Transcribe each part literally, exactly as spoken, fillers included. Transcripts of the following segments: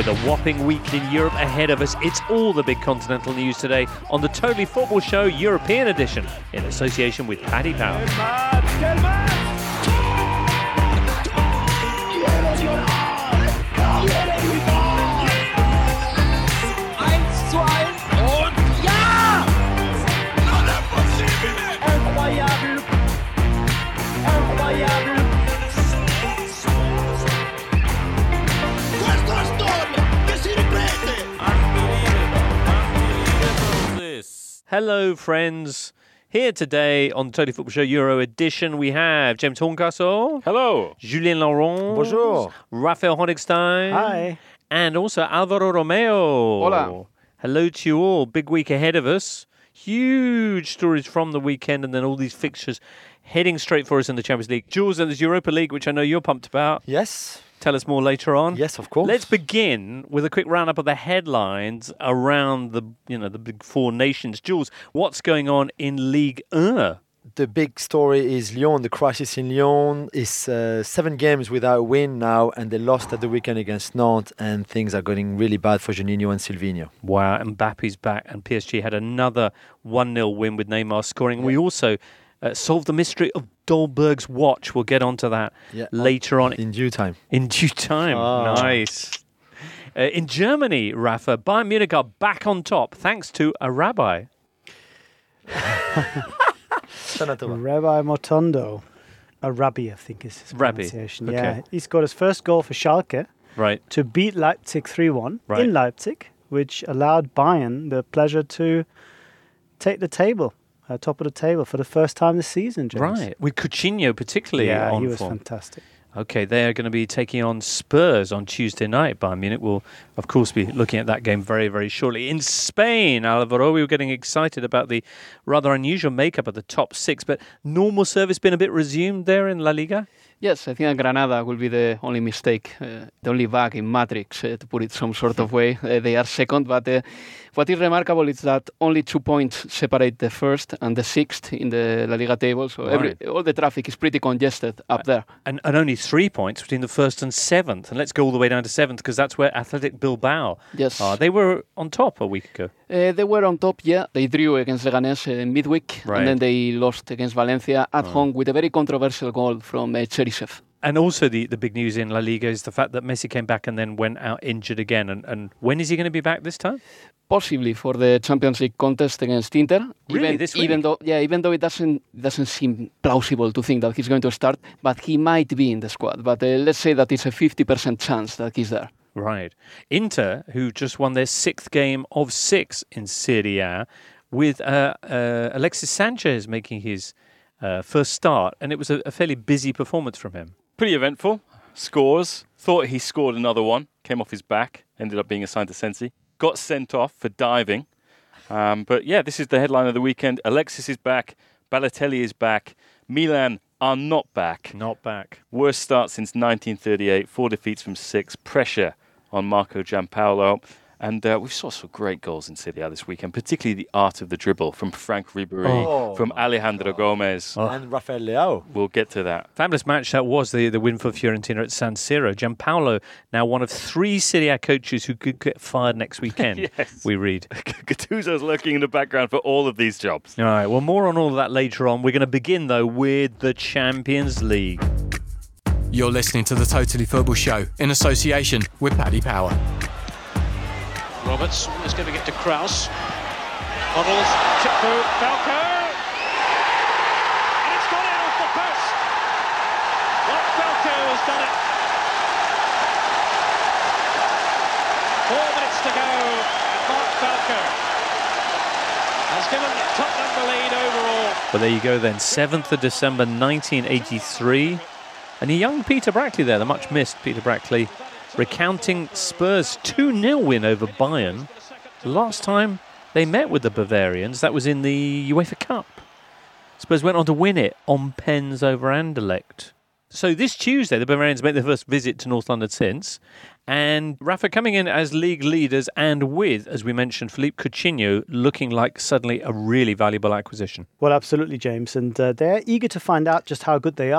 With a whopping week in Europe ahead of us, it's all the big continental news today on the Totally Football Show European Edition in association with Paddy Power. Hello, friends. Here today on Totally Football Show Euro Edition, we have James Horncastle. Hello. Julien Laurent. Bonjour. Raphael Honigstein. Hi. And also Alvaro Romeo. Hola. Hello to you all. Big week ahead of us. Huge stories from the weekend and then all these fixtures heading straight for us in the Champions League. Jules, and there's Europa League, which I know you're pumped about. Yes. Tell us more later on. Yes, of course. Let's begin with a quick roundup of the headlines around the, you know, the big four nations. Jules, what's going on in Ligue one? The big story is Lyon. The crisis in Lyon is uh, seven games without a win now, and they lost at the weekend against Nantes, and things are getting really bad for Juninho and Silvinho. Wow, Mbappe's back, and P S G had another one nil win with Neymar scoring. Yeah. We also uh, solved the mystery of Dolberg's watch. We'll get onto that yeah, later on. In due time. In due time. Oh. Nice. Uh, in Germany, Rafa, Bayern Munich are back on top thanks to a rabbi. Rabbi Motondo. A rabbi, I think is his pronunciation. Rabbi. Okay. Yeah, he scored his first goal for Schalke right. to beat Leipzig three one right. in Leipzig, which allowed Bayern the pleasure to take the table. Uh, top of the table for the first time this season, James. Right, with Coutinho particularly yeah, on he was form. fantastic. Okay, they are going to be taking on Spurs on Tuesday night. Bayern Munich will, of course, be looking at that game very, very shortly. In Spain, Alvaro, we were getting excited about the rather unusual makeup of the top six, but normal service been a bit resumed there in La Liga? Yes, I think Granada will be the only mistake, uh, the only bug in Matrix, uh, to put it some sort of way. Uh, they are second, but uh, what is remarkable is that only two points separate the first and the sixth in the La Liga table, so every, right. all the traffic is pretty congested up there. And, and only three points between the first and seventh. And let's go all the way down to seventh, because that's where Athletic Bilbao yes. are. They were on top a week ago. Uh, they were on top, yeah. They drew against Leganés uh, midweek, right. and then they lost against Valencia at oh. home with a very controversial goal from uh, Cherisev. And also the, the big news in La Liga is the fact that Messi came back and then went out injured again. And, and when is he going to be back this time? Possibly for the Champions League contest against Inter. Really, even, this week? Even though, yeah, even though it doesn't doesn't seem plausible to think that he's going to start, but he might be in the squad. But uh, let's say that it's a fifty percent chance that he's there. Right. Inter, who just won their sixth game of six in Serie A, with uh, uh, Alexis Sanchez making his uh, first start, and it was a, a fairly busy performance from him. Pretty eventful. Scores. Thought he scored another one. Came off his back. Ended up being assigned to Sensi. Got sent off for diving. Um, but yeah, this is the headline of the weekend. Alexis is back. Balotelli is back. Milan are not back. Not back. Worst start since nineteen thirty-eight. Four defeats from six. Pressure on Marco Giampaolo. And uh, we saw some great goals in Serie A this weekend, particularly the art of the dribble from Frank Ribéry, oh, from Alejandro God. Gomez. Oh. And Rafael Leao. We'll get to that. Fabulous match that was, the, the win for Fiorentina at San Siro. Giampaolo, now one of three Serie A coaches who could get fired next weekend, yes. we read. Gattuso's lurking in the background for all of these jobs. All right, well, more on all of that later on. We're going to begin, though, with the Champions League. You're listening to the Totally Football Show in association with Paddy Power. Roberts is going to get to Kraus. Models, chip through, Falco! And it's gone in off the post! Mark Falco has done it. Four minutes to go, and Mark Falco has given Tottenham the lead overall. Well, there you go then, seventh of December nineteen eighty-three. And a young Peter Brackley there, the much missed Peter Brackley, recounting Spurs' two nil win over Bayern. The last time they met with the Bavarians, that was in the UEFA Cup. Spurs went on to win it on pens over Anderlecht. So this Tuesday, the Bavarians made their first visit to North London since. And Rafa coming in as league leaders and with, as we mentioned, Philippe Coutinho looking like suddenly a really valuable acquisition. Well, absolutely, James. And uh, they're eager to find out just how good they are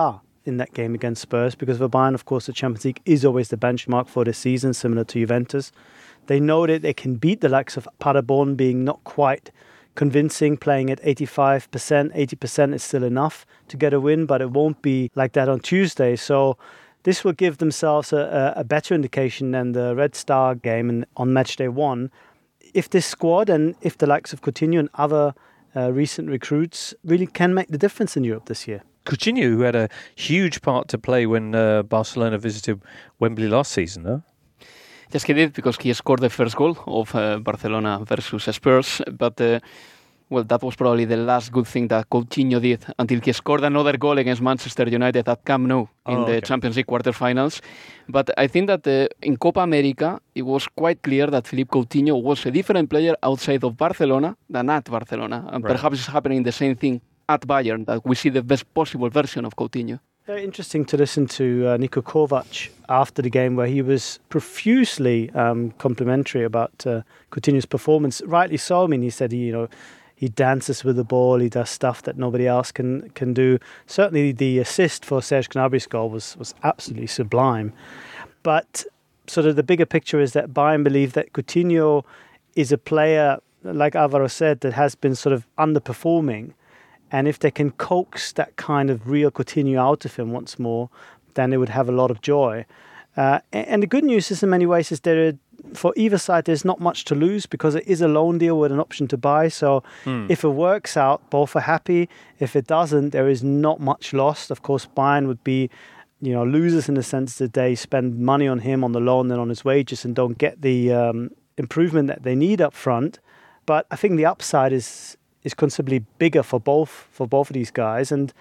in that game against Spurs, because for Bayern, of course, the Champions League is always the benchmark for the season, similar to Juventus. They know that they can beat the likes of Paderborn, being not quite convincing, playing at eighty-five percent. eighty percent is still enough to get a win, but it won't be like that on Tuesday. So this will give themselves a, a better indication than the Red Star game in, on match day one. If this squad and if the likes of Coutinho and other uh, recent recruits really can make the difference in Europe this year. Coutinho, who had a huge part to play when uh, Barcelona visited Wembley last season, huh? Yes, he did, because he scored the first goal of uh, Barcelona versus Spurs. But, uh, well, that was probably the last good thing that Coutinho did until he scored another goal against Manchester United at Camp Nou in oh, the okay. Champions League quarterfinals. But I think that uh, in Copa America, it was quite clear that Philippe Coutinho was a different player outside of Barcelona than at Barcelona. And right. perhaps it's happening the same thing at Bayern, that we see the best possible version of Coutinho. Very interesting to listen to uh, Niko Kovac after the game, where he was profusely um, complimentary about uh, Coutinho's performance. Rightly so. I mean, he said, he, you know, he dances with the ball, he does stuff that nobody else can can do. Certainly the assist for Serge Gnabry's goal was, was absolutely sublime. But sort of the bigger picture is that Bayern believe that Coutinho is a player, like Alvaro said, that has been sort of underperforming. And if they can coax that kind of real Coutinho out of him once more, then they would have a lot of joy. Uh, and the good news is, in many ways, is there, for either side, there's not much to lose, because it is a loan deal with an option to buy. So mm. if it works out, both are happy. If it doesn't, there is not much lost. Of course, Bayern would be, you know, losers in the sense that they spend money on him on the loan and on his wages and don't get the um, improvement that they need up front. But I think the upside is is considerably bigger for both for both of these guys. And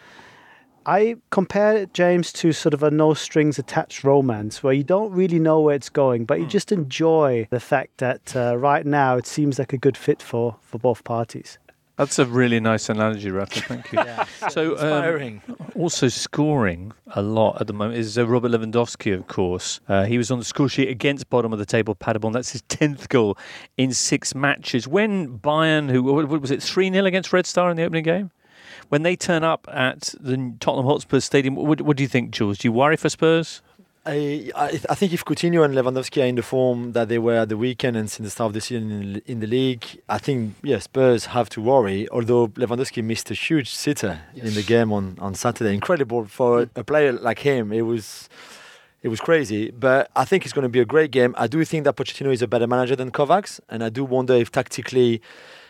I compare it, James, to sort of a no strings attached romance where you don't really know where it's going, but you mm. just enjoy the fact that uh, right now it seems like a good fit for, for both parties. That's a really nice analogy, Rafa. Thank you. Yeah, so inspiring. Um, also scoring a lot at the moment is uh, Robert Lewandowski, of course. Uh, he was on the score sheet against bottom of the table Paderborn. That's his tenth goal in six matches. When Bayern, who what was it, three nil against Red Star in the opening game? When they turn up at the Tottenham Hotspur Stadium, what, what do you think, Jules? Do you worry for Spurs? I, I I think if Coutinho and Lewandowski are in the form that they were at the weekend and since the start of the season in, in the league, I think, yeah, Spurs have to worry, although Lewandowski missed a huge sitter yes. in the game on, on Saturday. Incredible for a, a player like him. It was it was crazy, but I think it's going to be a great game. I do think that Pochettino is a better manager than Kovac, and I do wonder if tactically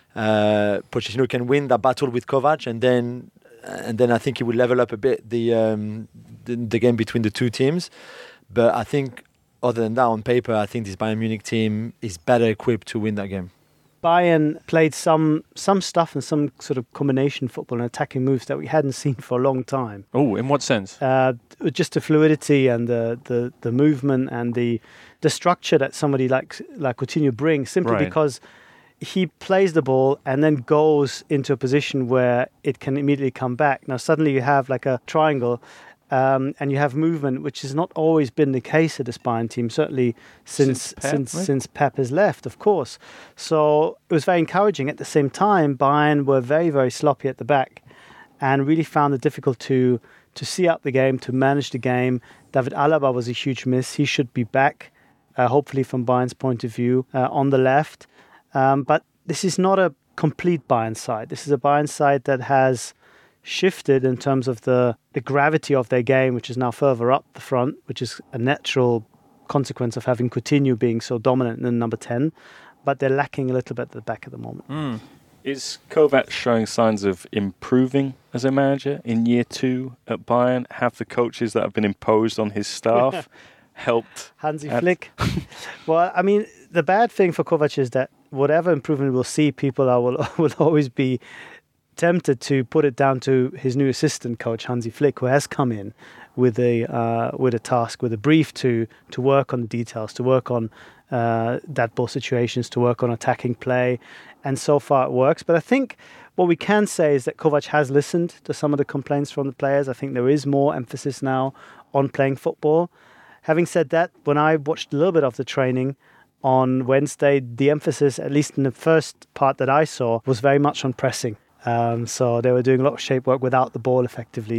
uh, Pochettino can win that battle with Kovac, and then and then I think he will level up a bit the um, the, the game between the two teams. But I think, other than that, on paper, I think this Bayern Munich team is better equipped to win that game. Bayern played some some stuff and some sort of combination football and attacking moves that we hadn't seen for a long time. Oh, in what sense? Uh, just the fluidity and the, the, the movement and the the structure that somebody like like Coutinho brings, simply right. because he plays the ball and then goes into a position where it can immediately come back. Now, suddenly you have like a triangle. Um, and you have movement, which has not always been the case at this Bayern team, certainly since since Pep, since, right? since Pep has left, of course. So it was very encouraging. At the same time, Bayern were very, very sloppy at the back and really found it difficult to to see out the game, to manage the game. David Alaba was a huge miss. He should be back, uh, hopefully from Bayern's point of view, uh, on the left. Um, but this is not a complete Bayern side. This is a Bayern side that has shifted in terms of the, the gravity of their game, which is now further up the front, which is a natural consequence of having Coutinho being so dominant in number ten, but they're lacking a little bit at the back at the moment. Mm. Is Kovac showing signs of improving as a manager in year two at Bayern? Have the coaches that have been imposed on his staff helped? Hansi Flick. Well, I mean, the bad thing for Kovac is that whatever improvement we'll see, people are, will, will always be tempted to put it down to his new assistant coach Hansi Flick, who has come in with a uh, with a task, with a brief to to work on the details, to work on uh, dead ball situations, to work on attacking play, and so far it works. But I think what we can say is that Kovac has listened to some of the complaints from the players. I think there is more emphasis now on playing football. Having said that, when I watched a little bit of the training on Wednesday, the emphasis, at least in the first part that I saw, was very much on pressing. Um, so they were doing a lot of shape work without the ball effectively.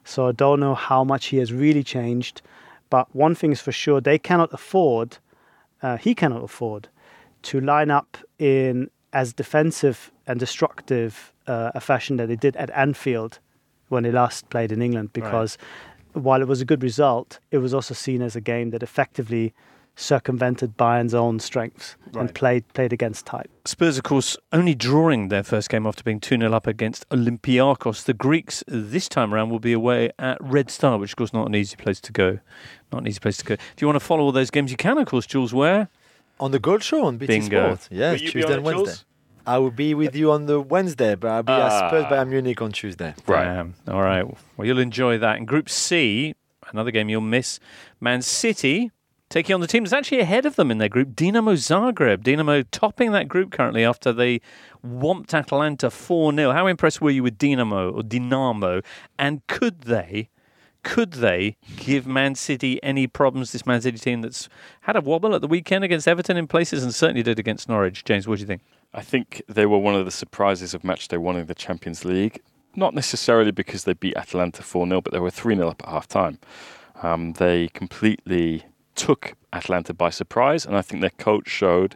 So I don't know how much he has really changed. But one thing is for sure, they cannot afford, uh, he cannot afford, to line up in as defensive and destructive uh, a fashion that they did at Anfield when they last played in England, because right. while it was a good result, it was also seen as a game that effectively circumvented Bayern's own strengths right. and played played against type. Spurs, of course, only drawing their first game after being two nil up against Olympiacos. The Greeks this time around will be away at Red Star, which, of course, not an easy place to go. Not an easy place to go. If you want to follow all those games, you can, of course, Jules, where? On the Gold Show on B T Bingo. Sport. Yes, Tuesday and Wednesday. Jules? I will be with you on the Wednesday, but I'll be ah. at Spurs Bayern Munich on Tuesday. Right. Um, all right. Well, you'll enjoy that. In Group C, another game you'll miss, Man City taking on the team that's actually ahead of them in their group, Dinamo Zagreb. Dinamo topping that group currently after they whomped Atalanta four nil. How impressed were you with Dinamo or Dinamo? And could they, could they give Man City any problems, this Man City team that's had a wobble at the weekend against Everton in places and certainly did against Norwich? James, what do you think? I think they were one of the surprises of match day one in the Champions League. Not necessarily because they beat Atalanta four nil, but they were three nil up at half-time. Um, they completely took Atalanta by surprise, and I think their coach showed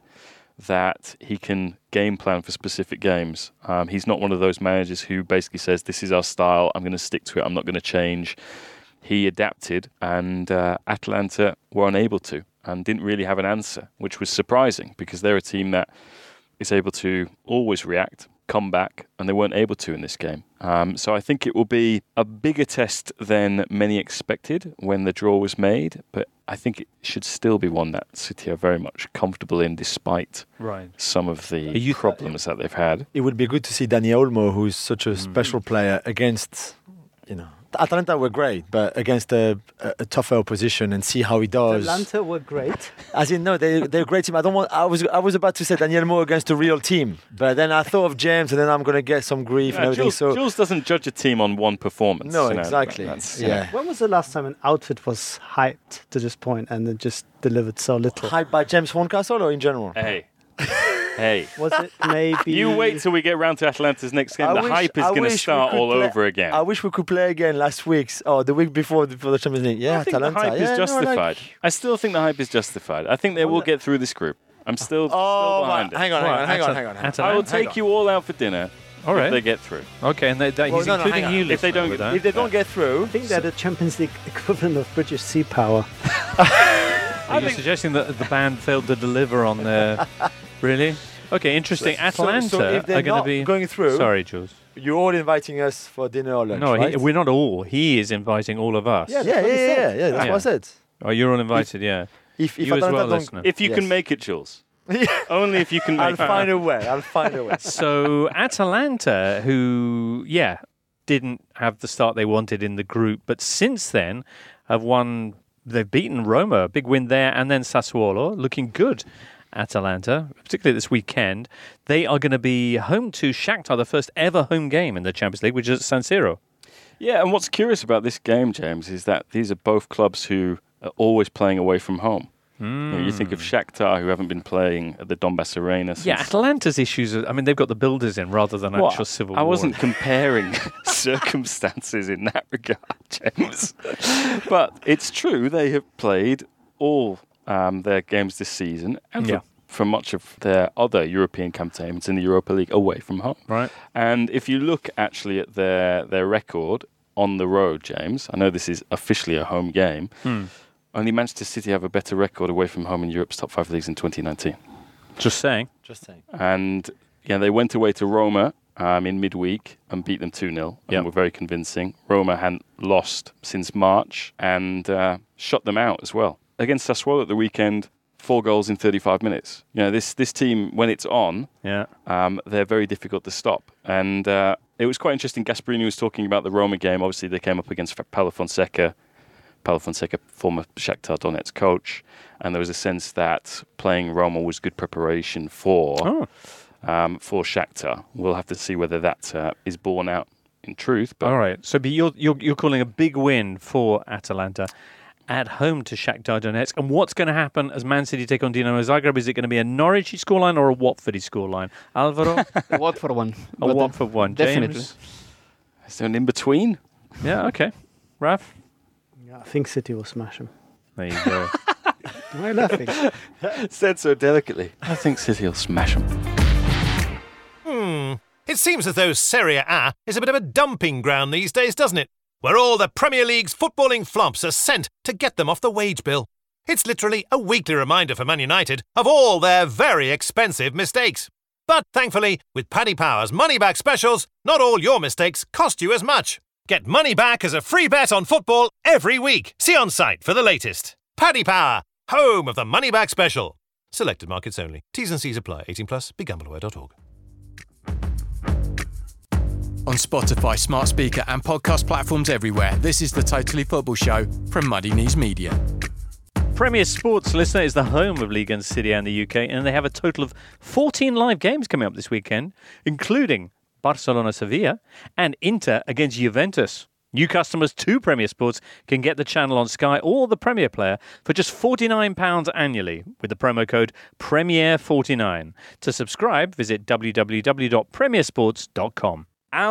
that he can game plan for specific games. Um, he's not one of those managers who basically says, this is our style, I'm going to stick to it, I'm not going to change. He adapted, and uh, Atalanta were unable to and didn't really have an answer, which was surprising because they're a team that is able to always react, come back, and they weren't able to in this game. Um, so I think it will be a bigger test than many expected when the draw was made, but I think it should still be one that City are very much comfortable in despite right. some of the problems that they've had. It would be good to see Dani Olmo, who's such a mm. special player, against, you know, Atalanta were great, but against a, a, a tougher opposition, and see how he does. Atalanta were great. As in, no, they they're a great team. I don't want. I was I was about to say Dani Olmo against a real team, but then I thought of James, and then I'm going to get some grief yeah, and everything. Jules, so Jules doesn't judge a team on one performance. No, you know, exactly. That's, yeah. yeah. When was the last time an outfit was hyped to this point and then just delivered so little? Hyped by James Horncastle or in general? Hey. Hey. Was it maybe... You wait till we get round to Atalanta's next game. I the wish, hype is going to start all play, over again. I wish we could play again last week's, or the week before the, for the Champions League. Yeah, I think Atalanta. the hype yeah, is justified. No, like... I still think the hype is justified. I think they will get through this group. I'm still, oh, still behind my, it. Hang on, hang on, hang on, hang on. Hang on. I will take you all out for dinner all right. if they get through. Okay, and they, that, well, he's no, no, including you. If they don't, get, that. if they don't yeah. get through, I think they're the Champions League equivalent of British Sea Power. Are you suggesting that the band failed to deliver on their... Really? Okay, interesting. So, Atalanta so if they're are going not to be going through. Sorry, Jules. You're all inviting us for dinner or lunch. No, right? he, we're not all. He is inviting all of us. Yeah, yeah, yeah, yeah, yeah, yeah. That's yeah. what I said. Oh, you're all invited. If, yeah. If, if you as Atalanta well, don't, listener. If you yes. can make it, Jules. Only if you can make I'll it. find a way. I'll find a way. So Atalanta, who, yeah, didn't have the start they wanted in the group, but since then have won. They've beaten Roma, a big win there, and then Sassuolo, looking good. Atalanta, particularly this weekend, they are going to be home to Shakhtar, the first ever home game in the Champions League, which is at San Siro. Yeah, and what's curious about this game, James, is that these are both clubs who are always playing away from home. Mm. You know, you think of Shakhtar, who haven't been playing at the Donbass Arena since... Yeah, Atalanta's issues, are, I mean, they've got the builders in rather than well, actual civil I war. I wasn't comparing circumstances in that regard, James. But it's true, they have played all um, their games this season, and yeah. for, for much of their other European campaigns in the Europa League away from home. Right. And if you look actually at their, their record on the road, James, I know this is officially a home game, hmm. only Manchester City have a better record away from home in Europe's top five leagues in twenty nineteen. Just saying. Just saying. And yeah, they went away to Roma um, in midweek and beat them two nil and yep. were very convincing. Roma hadn't lost since March and uh, shut them out as well. Against Sassuolo at the weekend, four goals in thirty-five minutes. You know, this this team, when it's on, yeah, um, they're very difficult to stop. And uh, it was quite interesting. Gasperini was talking about the Roma game. Obviously, they came up against Paulo Fonseca. Paulo Fonseca, former Shakhtar Donetsk coach, and there was a sense that playing Roma was good preparation for oh. um, for Shakhtar. We'll have to see whether that uh, is borne out in truth. But all right, so but you're, you're you're calling a big win for Atalanta at home to Shakhtar Donetsk, and what's going to happen as Man City take on Dinamo Zagreb? Is it going to be a Norwichy scoreline or a Watfordy scoreline? Alvaro, a Watford one. A Watford one. Definitely. James? Is there an in between? Yeah. Okay. Raf? Yeah, I think City will smash them. There you go. Am I laughing? Said so delicately. I think City will smash them. Hmm. It seems as though Serie A is a bit of a dumping ground these days, doesn't it? Where all the Premier League's footballing flops are sent to get them off the wage bill. It's literally a weekly reminder for Man United of all their very expensive mistakes. But thankfully, with Paddy Power's money-back specials, not all your mistakes cost you as much. Get money back as a free bet on football every week. See on site for the latest. Paddy Power, home of the money-back special. Selected markets only. T's and C's apply. eighteen plus. be gamble aware dot org. On Spotify, smart speaker and podcast platforms everywhere, this is the Totally Football Show from Muddy Knees Media. Premier Sports, listener, is the home of Ligue one City and the U K, and they have a total of fourteen live games coming up this weekend, including Barcelona-Sevilla and Inter against Juventus. New customers to Premier Sports can get the channel on Sky or the Premier Player for just forty-nine pounds annually with the promo code Premier forty-nine. To subscribe, visit w w w dot premier sports dot com.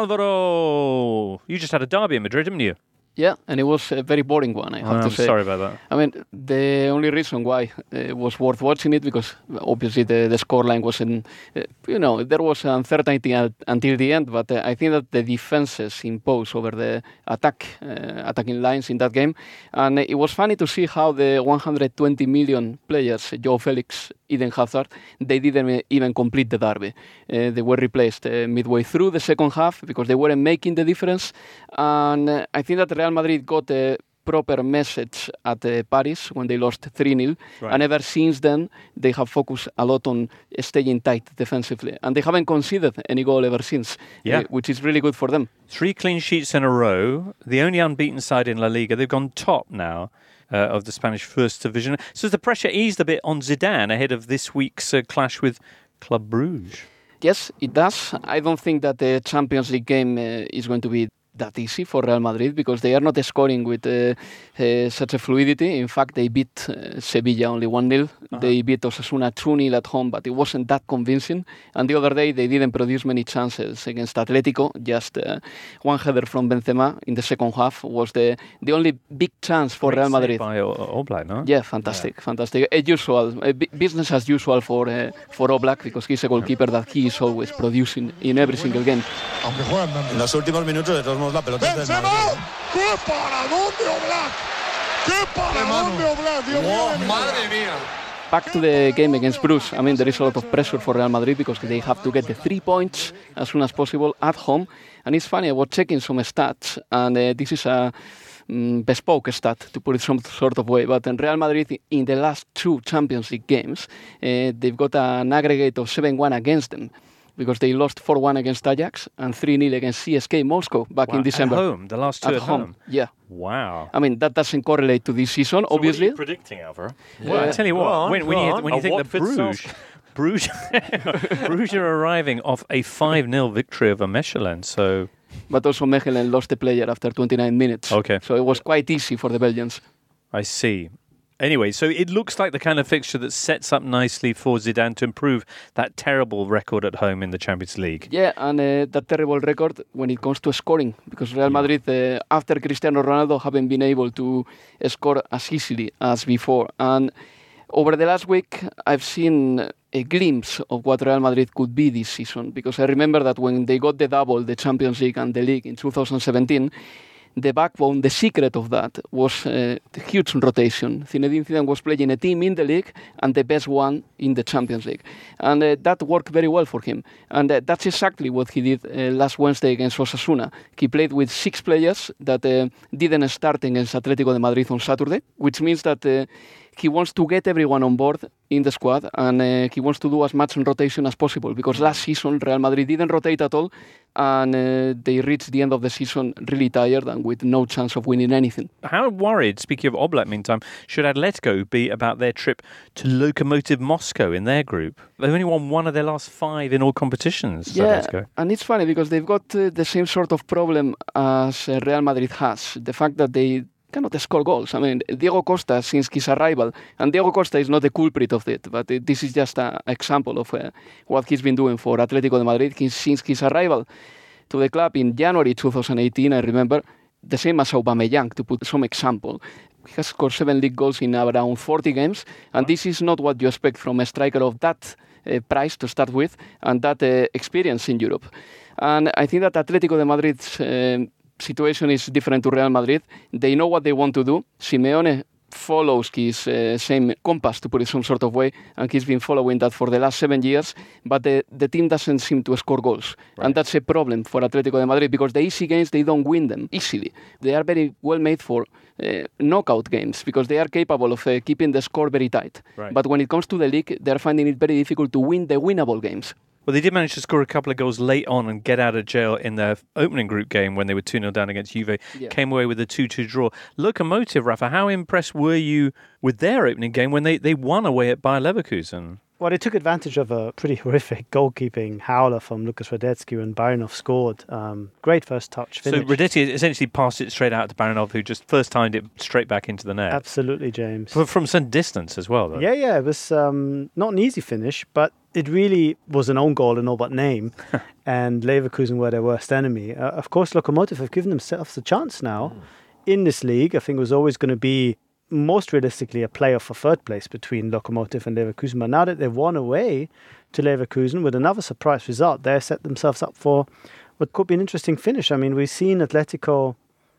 Alvaro, you just had a derby in Madrid, didn't you? Yeah, and it was a very boring one, I have Oh, to I'm say. sorry about that. I mean, the only reason why it was worth watching it, because obviously the, the scoreline wasn't, uh, you know, there was uncertainty at, until the end, but uh, I think that the defenses imposed over the attack, uh, attacking lines in that game, and it was funny to see how the one hundred twenty million players, Joe Felix, Eden Hazard, they didn't even complete the derby. Uh, they were replaced uh, midway through the second half because they weren't making the difference, and uh, I think that Real Madrid got a proper message at uh, Paris when they lost three nil, Right. and ever since then they have focused a lot on staying tight defensively, and they haven't conceded any goal ever since, Yeah. uh, which is really good for them. Three clean sheets in a row. The only unbeaten side in La Liga. They've gone top now uh, of the Spanish First Division. So has the pressure eased a bit on Zidane ahead of this week's uh, clash with Club Bruges? Yes, it does. I don't think that the Champions League game uh, is going to be that easy for Real Madrid because they are not scoring with uh, uh, such a fluidity. In fact, they beat uh, Sevilla only one nil. Uh-huh. They beat Osasuna two nil at home, but it wasn't that convincing. And the other day, they didn't produce many chances against Atletico. Just uh, one header from Benzema in the second half was the, the only big chance for Great Real save Madrid. by O- Oblak, no? Yeah, fantastic, yeah. fantastic. As usual, uh, b- business as usual for uh, for Oblak because he's a goalkeeper that he is always producing in every single game. En los últimos minutos de todos modos la pelota es del Madrid. ¡Qué paradón de Oblak! ¡Qué paradón de Oblak! ¡Dios mío! ¡Madre mía! Back to the game against Bruges. I mean, there is a lot of pressure for Real Madrid because they have to get the three points as soon as possible at home. And it's funny, I was checking some stats, and uh, this is a um, bespoke stat, to put it some sort of way. But in Real Madrid, in the last two Champions League games, uh, they've got an aggregate of seven one against them, because they lost four one against Ajax and three nil against C S K Moscow back wow. in December. At home? The last two at, at home. home? Yeah. Wow. I mean, that doesn't correlate to this season, So obviously. what are you predicting, Alvaro? Well, I tell you what, on, when, when go you, on. when you A think that Watford Bruges, Bruges, Bruges are arriving off a five nil victory over Mechelen, so... But also Mechelen lost the player after twenty-nine minutes. Okay. So it was quite easy for the Belgians. I see. Anyway, so it looks like the kind of fixture that sets up nicely for Zidane to improve that terrible record at home in the Champions League. Yeah, and uh, that terrible record when it comes to scoring, because Real Madrid, uh, after Cristiano Ronaldo, haven't been able to score as easily as before. And over the last week, I've seen a glimpse of what Real Madrid could be this season, because I remember that when they got the double, the Champions League and the League in two thousand seventeen, the backbone, the secret of that was uh, the huge rotation. Zinedine Zidane was playing a team in the league and the best one in the Champions League. And uh, that worked very well for him. And uh, that's exactly what he did uh, last Wednesday against Osasuna. He played with six players that uh, didn't start against Atletico de Madrid on Saturday, which means that uh, he wants to get everyone on board in the squad, and uh, he wants to do as much rotation as possible, because last season Real Madrid didn't rotate at all, and uh, they reached the end of the season really tired and with no chance of winning anything. How worried, speaking of Oblak, meantime, should Atletico be about their trip to Lokomotiv Moscow in their group? They've only won one of their last five in all competitions. Yeah, Atletico. And it's funny because they've got uh, the same sort of problem as uh, Real Madrid has, the fact that they cannot score goals. I mean, Diego Costa, since his arrival, and Diego Costa is not the culprit of it, but uh, this is just an example of uh, what he's been doing for Atletico de Madrid since his arrival to the club in January two thousand eighteen. I remember the same as Aubameyang, to put some example. He has scored seven league goals in around forty games, and this is not what you expect from a striker of that uh, price to start with, and that uh, experience in Europe. And I think that Atletico de Madrid's uh, situation is different to Real Madrid. They know what they want to do. Simeone follows his uh, same compass, to put it some sort of way, and he's been following that for the last seven years, but the, the team doesn't seem to score goals. Right. And that's a problem for Atletico de Madrid, because the easy games, they don't win them easily. They are very well made for uh, knockout games, because they are capable of uh, keeping the score very tight. Right. But when it comes to the league, they're finding it very difficult to win the winnable games. Well, they did manage to score a couple of goals late on and get out of jail in their opening group game when they were two nil down against Juve. Yeah. Came away with a two two draw. Lokomotiv, Rafa, how impressed were you with their opening game when they, they won away at Bayer Leverkusen? Well, they took advantage of a pretty horrific goalkeeping howler from Lucas Radetzky when Barinov scored. Um, great first touch finish. So Radetzky essentially passed it straight out to Barinov, who just first timed it straight back into the net. Absolutely, James. From, from some distance as well, though. Yeah, yeah. It was um, not an easy finish, but it really was an own goal in all but name. And Leverkusen were their worst enemy. Uh, of course, Lokomotiv have given themselves a chance now mm. in this league. I think it was always going to be most realistically a playoff for third place between Lokomotiv and Leverkusen. But now that they've won away to Leverkusen with another surprise result, they've set themselves up for what could be an interesting finish. I mean, we've seen Atletico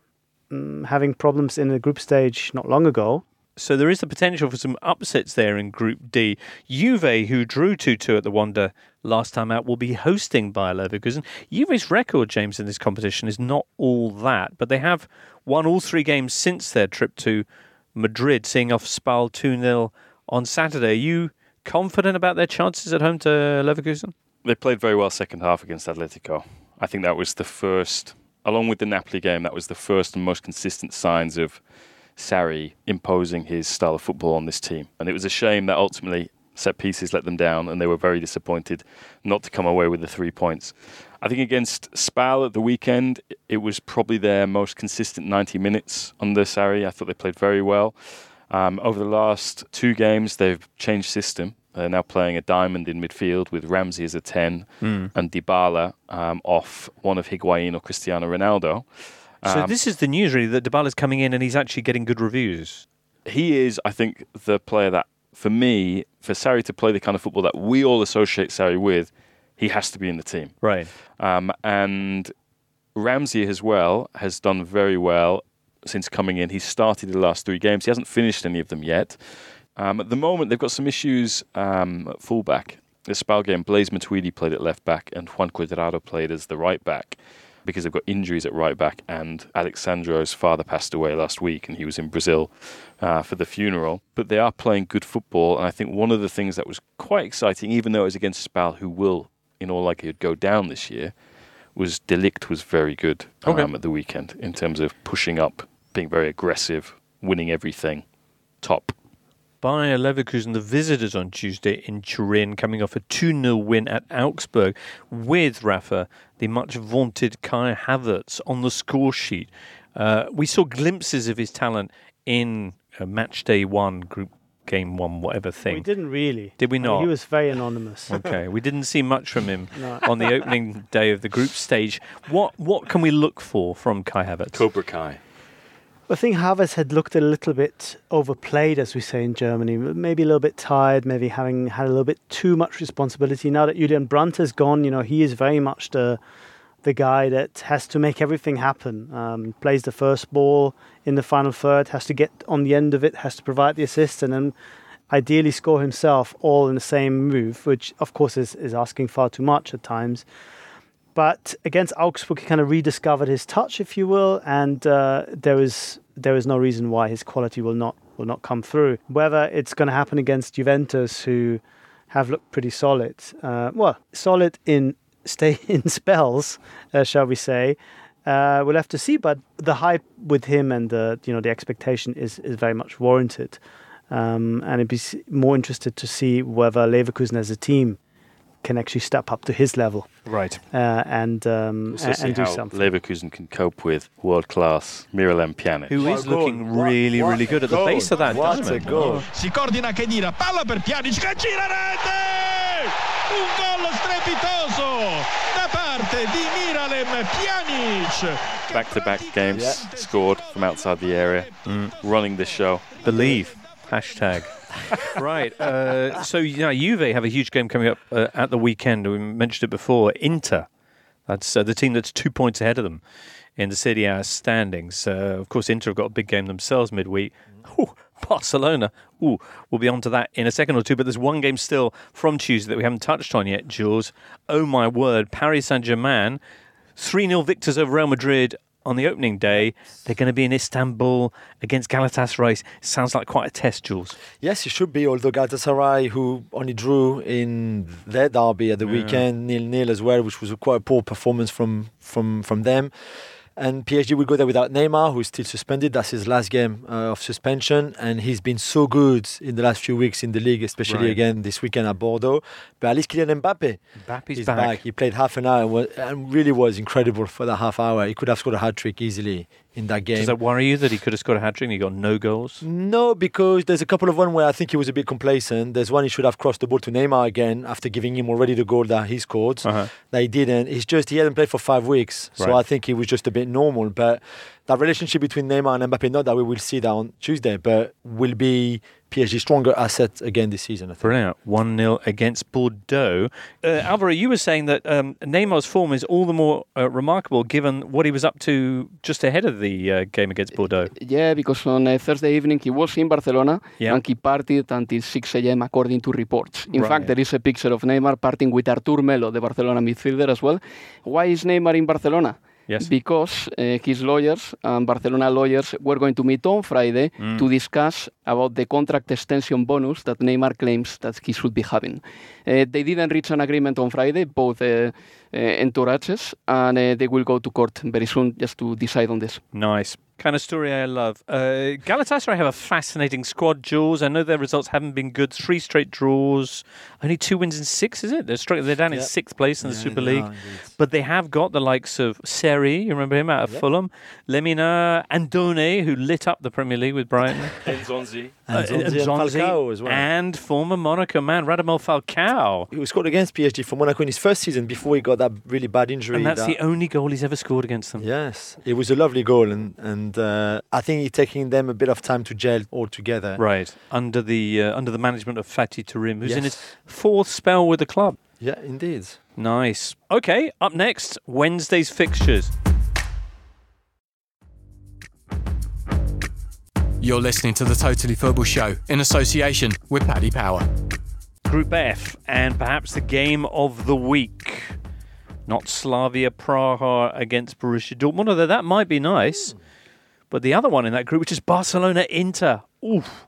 um, having problems in the group stage not long ago. So there is the potential for some upsets there in Group D. Juve, who drew two two at the Wanda last time out, will be hosting Bayer Leverkusen. Juve's record, James, in this competition is not all that, but they have won all three games since their trip to Madrid, seeing off Spal two nil on Saturday. Are you confident about their chances at home to Leverkusen? They played very well second half against Atletico. I think that was the first, along with the Napoli game, that was the first and most consistent signs of Sarri imposing his style of football on this team. And it was a shame that ultimately set pieces let them down and they were very disappointed not to come away with the three points. I think against Spal at the weekend, it was probably their most consistent ninety minutes under Sarri. I thought they played very well. Um, over the last two games, they've changed system. They're now playing a diamond in midfield with Ramsey as a ten mm. and Dybala um, off one of Higuain or Cristiano Ronaldo. So um, this is the news, really, that Dybala's coming in and he's actually getting good reviews. He is, I think, the player that, for me, for Sarri to play the kind of football that we all associate Sarri with, he has to be in the team. Right. Um, and Ramsey as well has done very well since coming in. He's started the last three games. He hasn't finished any of them yet. Um, at the moment, they've got some issues um, at fullback. The Spal game, Blaise Matuidi played at left back and Juan Cuadrado played as the right back, because they've got injuries at right back, and Alexandro's father passed away last week and he was in Brazil uh, for the funeral. But they are playing good football, and I think one of the things that was quite exciting, even though it was against Spal, who will, in all likelihood, go down this year, was De Ligt was very good um, okay. at the weekend in terms of pushing up, being very aggressive, winning everything, top. Bayer Leverkusen, the visitors on Tuesday in Turin, coming off a two nil win at Augsburg with, Rafa, the much vaunted Kai Havertz on the score sheet. Uh, we saw glimpses of his talent in uh, match day one, group game one, whatever thing. We didn't really. Did we not? I mean, he was very anonymous. Okay, we didn't see much from him no. on the opening day of the group stage. What what can we look for from Kai Havertz? Cobra Kai. I think Havertz had looked a little bit overplayed, as we say in Germany. Maybe a little bit tired, maybe having had a little bit too much responsibility. Now that Julian Brandt has gone, you know, he is very much the the guy that has to make everything happen. Um, plays the first ball in the final third, has to get on the end of it, has to provide the assist, and then ideally score himself all in the same move, which of course is, is asking far too much at times. But against Augsburg, he kind of rediscovered his touch, if you will, and uh, there is there is no reason why his quality will not will not come through. Whether it's going to happen against Juventus, who have looked pretty solid, uh, well, solid in stay in spells, uh, shall we say? Uh, we'll have to see. But the hype with him and the you know the expectation is is very much warranted, um, and I'd be more interested to see whether Leverkusen as a team can actually step up to his level, right? Uh, and um, so and, and do something. Leverkusen can cope with world-class Miralem Pjanic, who is looking really, really good at the base of that diamond. Si coordina Khedira, palla per Pjanic, che gira rete! Un gol strepitoso da parte di Miralem Miralem Pjanic. Back-to-back games Yeah. scored from outside the area, mm. running the show. Believe. Hashtag. Right. Uh, so, you know, Juve have a huge game coming up uh, at the weekend. We mentioned it before. Inter. That's uh, the team that's two points ahead of them in the Serie A standings. Uh, of course, Inter have got a big game themselves midweek. Ooh, Barcelona. Ooh, we'll be on to that in a second or two. But there's one game still from Tuesday that we haven't touched on yet, Jules. Oh, my word. Paris Saint-Germain, three nil victors over Real Madrid on the opening day. They're going to be in Istanbul against Galatasaray. Sounds like quite a test, Jules. Yes, it should be, although Galatasaray, who only drew in their derby at the Yeah. weekend, nil-nil as well, which was a quite a poor performance from, from, from them. And P S G will go there without Neymar, who's still suspended. That's his last game uh, of suspension. And he's been so good in the last few weeks in the league, especially Right. again this weekend at Bordeaux. But at least Kylian Mbappe Mbappe's is back. back. He played half an hour and, was, and really was incredible for that half hour. He could have scored a hat-trick easily in that game. Does that worry you that he could have scored a hat-trick and he got no goals? No, because there's a couple of one where I think he was a bit complacent. There's one he should have crossed the ball to Neymar again after giving him already the goal that he scored. Uh-huh. That he didn't. It's just he hadn't played for five weeks, so Right. I think he was just a bit normal. But that relationship between Neymar and Mbappe, not that we will see that on Tuesday, but will be P S G's stronger asset again this season, I think. Brilliant. one nil against Bordeaux. Uh, Alvaro, you were saying that um, Neymar's form is all the more uh, remarkable given what he was up to just ahead of the uh, game against Bordeaux. Yeah, because on uh, Thursday evening he was in Barcelona Yeah. and he partied until six a.m. according to reports. In Right. fact, there is a picture of Neymar partying with Artur Melo, the Barcelona midfielder as well. Why is Neymar in Barcelona? Yes. Because uh, his lawyers and Barcelona lawyers were going to meet on Friday Mm. to discuss about the contract extension bonus that Neymar claims that he should be having. Uh, they didn't reach an agreement on Friday, both uh, uh, entourages, and uh, they will go to court very soon just to decide on this. Nice. Kind of story I love. Uh, Galatasaray have a fascinating squad, Jules. I know their results haven't been good. Three straight draws. Only two wins in six, is it? They're, stri- they're down in Yeah. sixth place in the Yeah, Super they League. are indeed. But they have got the likes of Seri, you remember him out of Yeah. Fulham, Lemina, Andone, who lit up the Premier League with Brighton. Enzonzi. And Uh, Zonzi and Zonzi, Falcao as well. And former Monaco man, Radamel Falcao. He scored against P S G for Monaco in his first season before he got that really bad injury. And that's that- the only goal he's ever scored against them. Yes, it was a lovely goal, and and uh, I think it's taking them a bit of time to gel all together. Right, under the uh, under the management of Fatih Terim, who's in his Yes. fourth spell with the club. Yeah, indeed. Nice. Okay, up next, Wednesday's fixtures. You're listening to the Totally Football Show in association with Paddy Power. Group F, and perhaps the game of the week. Not Slavia Praha against Borussia Dortmund, although that might be nice. But the other one in that group, which is Barcelona Inter. Oof.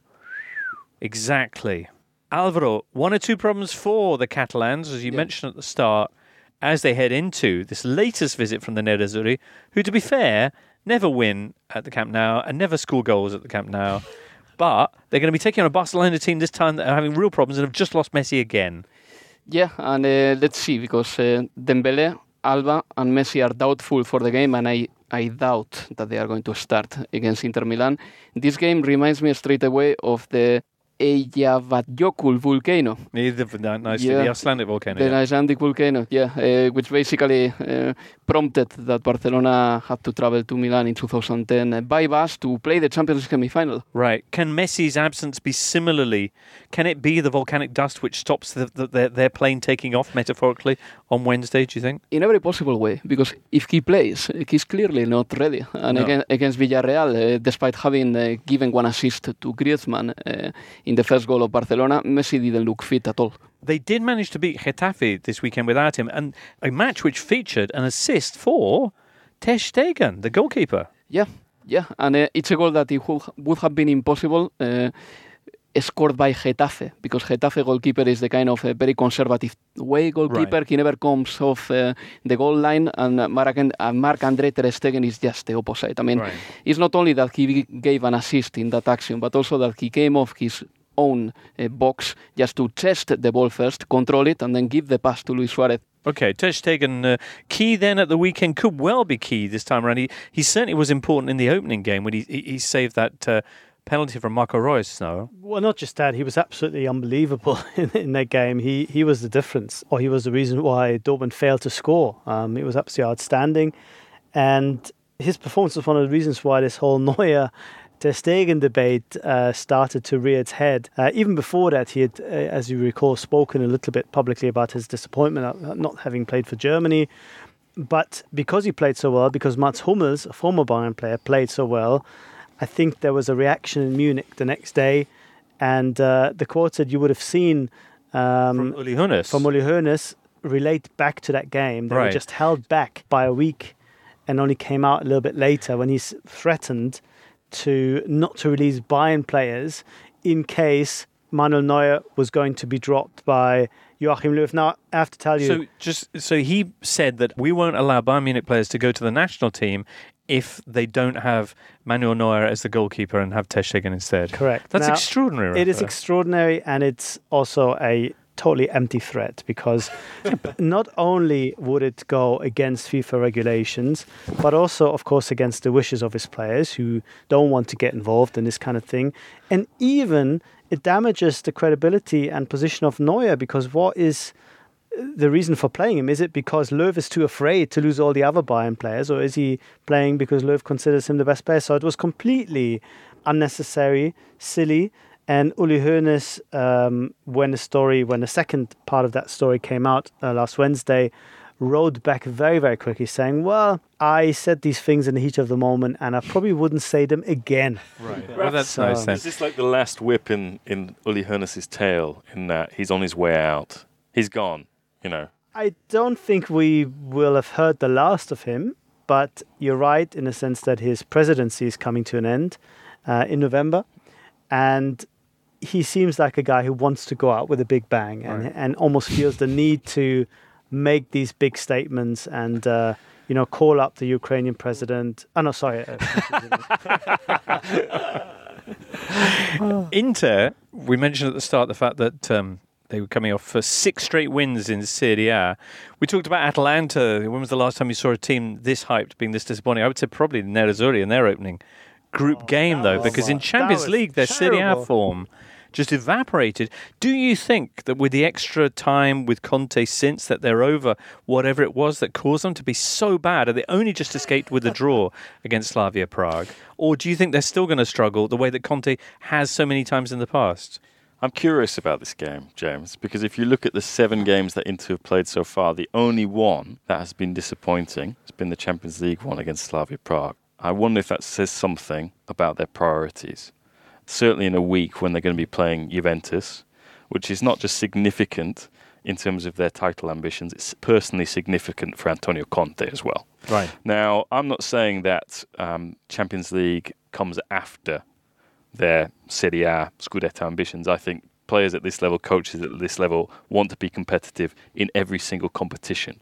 Exactly. Alvaro, one or two problems for the Catalans, as you mentioned at the start, as they head into this latest visit from the Nerazzurri, who, to be fair, never win at the Camp Nou and never score goals at the Camp Nou. But they're going to be taking on a Barcelona team this time that are having real problems and have just lost Messi again. Yeah, and uh, let's see, because uh, Dembele, Alba and Messi are doubtful for the game, and I, I doubt that they are going to start against Inter Milan. This game reminds me straight away of the Eyjafjallajökull volcano. Neither of that, nicely. Yeah. The Icelandic volcano. The yeah. Icelandic volcano, yeah, uh, which basically uh, prompted that Barcelona had to travel to Milan in two thousand ten uh, by bus to play the Champions League semi-final. Right. Can Messi's absence be similarly? Can it be the volcanic dust which stops the, the, their, their plane taking off, metaphorically, on Wednesday, do you think? In every possible way, because if he plays, he's clearly not ready. And No. against, against Villarreal, uh, despite having uh, given one assist to Griezmann uh, in the first goal of Barcelona, Messi didn't look fit at all. They did manage to beat Getafe this weekend without him, and a match which featured an assist for Ter Stegen, the goalkeeper. Yeah, yeah, and uh, it's a goal that it would, would have been impossible uh, scored by Getafe, because Getafe goalkeeper is the kind of a very conservative way goalkeeper. Right. He never comes off uh, the goal line, and uh, Marc, uh, Marc-André Ter Stegen is just the opposite. I mean, Right. it's not only that he gave an assist in that action, but also that he came off his own uh, box just to chest the ball first, control it, and then give the pass to Luis Suarez. Okay, Ter Stegen, uh, key then at the weekend, could well be key this time around. He, he certainly was important in the opening game when he, he, he saved that uh, penalty from Marco Reus, no? Well, not just that. He was absolutely unbelievable in, in that game. He he was the difference, or he was the reason why Dortmund failed to score. Um, it was absolutely outstanding. And his performance was one of the reasons why this whole Neuer Ter Stegen debate uh, started to rear its head. Uh, even before that, he had, uh, as you recall, spoken a little bit publicly about his disappointment at not having played for Germany. But because he played so well, because Mats Hummels, a former Bayern player, played so well, I think there was a reaction in Munich the next day. And uh, the quote said you would have seen um, from Uli Hoeneß. From Uli Hoeneß relate back to that game. They right. were just held back by a week and only came out a little bit later when he's threatened to not to release Bayern players in case Manuel Neuer was going to be dropped by Joachim Löw. Now, I have to tell you... So, just, so he said that we won't allow Bayern Munich players to go to the national team if they don't have Manuel Neuer as the goalkeeper and have Ter Stegen instead. Correct. That's now, extraordinary. It is there. extraordinary, and it's also a totally empty threat, because not only would it go against FIFA regulations, but also, of course, against the wishes of his players who don't want to get involved in this kind of thing. And even it damages the credibility and position of Neuer, because what is the reason for playing him? Is it because Löw is too afraid to lose all the other Bayern players, or is he playing because Löw considers him the best player? So it was completely unnecessary, silly. And Uli Hoeneß, um, when the story, when the second part of that story came out uh, last Wednesday, rode back very, very quickly, saying, well, I said these things in the heat of the moment, and I probably wouldn't say them again. Right. Well, that's so, nice then. Is this like the last whip in, in Uli Hoeneß's tail, in that he's on his way out? He's gone, you know. I don't think we will have heard the last of him, but you're right in the sense that his presidency is coming to an end uh, in November. And he seems like a guy who wants to go out with a big bang and, right. and almost feels the need to make these big statements and, uh, you know, call up the Ukrainian president. Oh, no, sorry. Inter, we mentioned at the start the fact that um, they were coming off for six straight wins in Serie A. We talked about Atalanta. When was the last time you saw a team this hyped, being this disappointing? I would say probably Nerazzurri in their opening group oh, game, though, because in Champions League, their Serie A form just evaporated. Do you think that with the extra time with Conte since that they're over whatever it was that caused them to be so bad, and they only just escaped with a draw against Slavia Prague? Or do you think they're still going to struggle the way that Conte has so many times in the past? I'm curious about this game, James, because if you look at the seven games that Inter have played so far, the only one that has been disappointing has been the Champions League one against Slavia Prague. I wonder if that says something about their priorities. Certainly in a week when they're going to be playing Juventus, which is not just significant in terms of their title ambitions, it's personally significant for Antonio Conte as well. Right. Now, I'm not saying that um, Champions League comes after their Serie A Scudetto ambitions. I think players at this level, coaches at this level, want to be competitive in every single competition.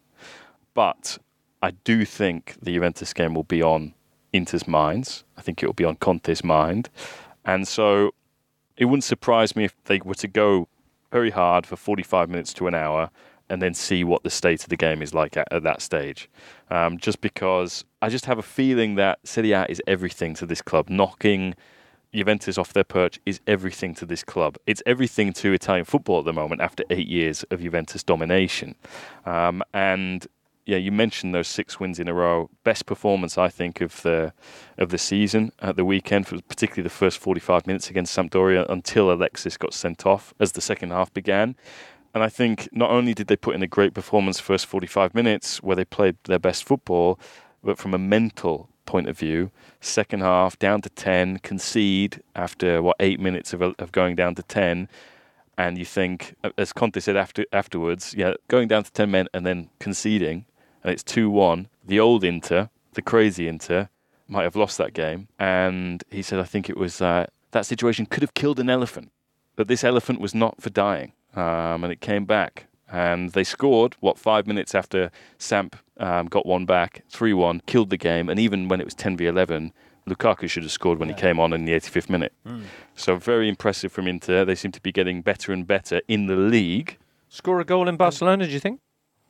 But I do think the Juventus game will be on Inter's minds. I think it will be on Conte's mind. And so it wouldn't surprise me if they were to go very hard for forty-five minutes to an hour and then see what the state of the game is like at, at that stage. Um, just because I just have a feeling that Serie A is everything to this club. Knocking Juventus off their perch is everything to this club. It's everything to Italian football at the moment after eight years of Juventus domination. Um, and yeah, you mentioned those six wins in a row. Best performance, I think, of the of the season at the weekend, for particularly the first forty-five minutes against Sampdoria until Alexis got sent off as the second half began. And I think not only did they put in a great performance first forty-five minutes where they played their best football, but from a mental point of view, second half down to ten, concede after, what, eight minutes of, of going down to ten. And you think, as Conte said after afterwards, yeah, going down to ten men and then conceding, and it's two one. The old Inter, the crazy Inter, might have lost that game. And he said, I think it was uh, that situation could have killed an elephant. But this elephant was not for dying. Um, and it came back. And they scored, what, five minutes after Samp um, got one back, three one, killed the game. And even when it was ten v eleven, Lukaku should have scored when yeah. he came on in the eighty-fifth minute. Mm. So very impressive from Inter. They seem to be getting better and better in the league. Score a goal in Barcelona, do you think?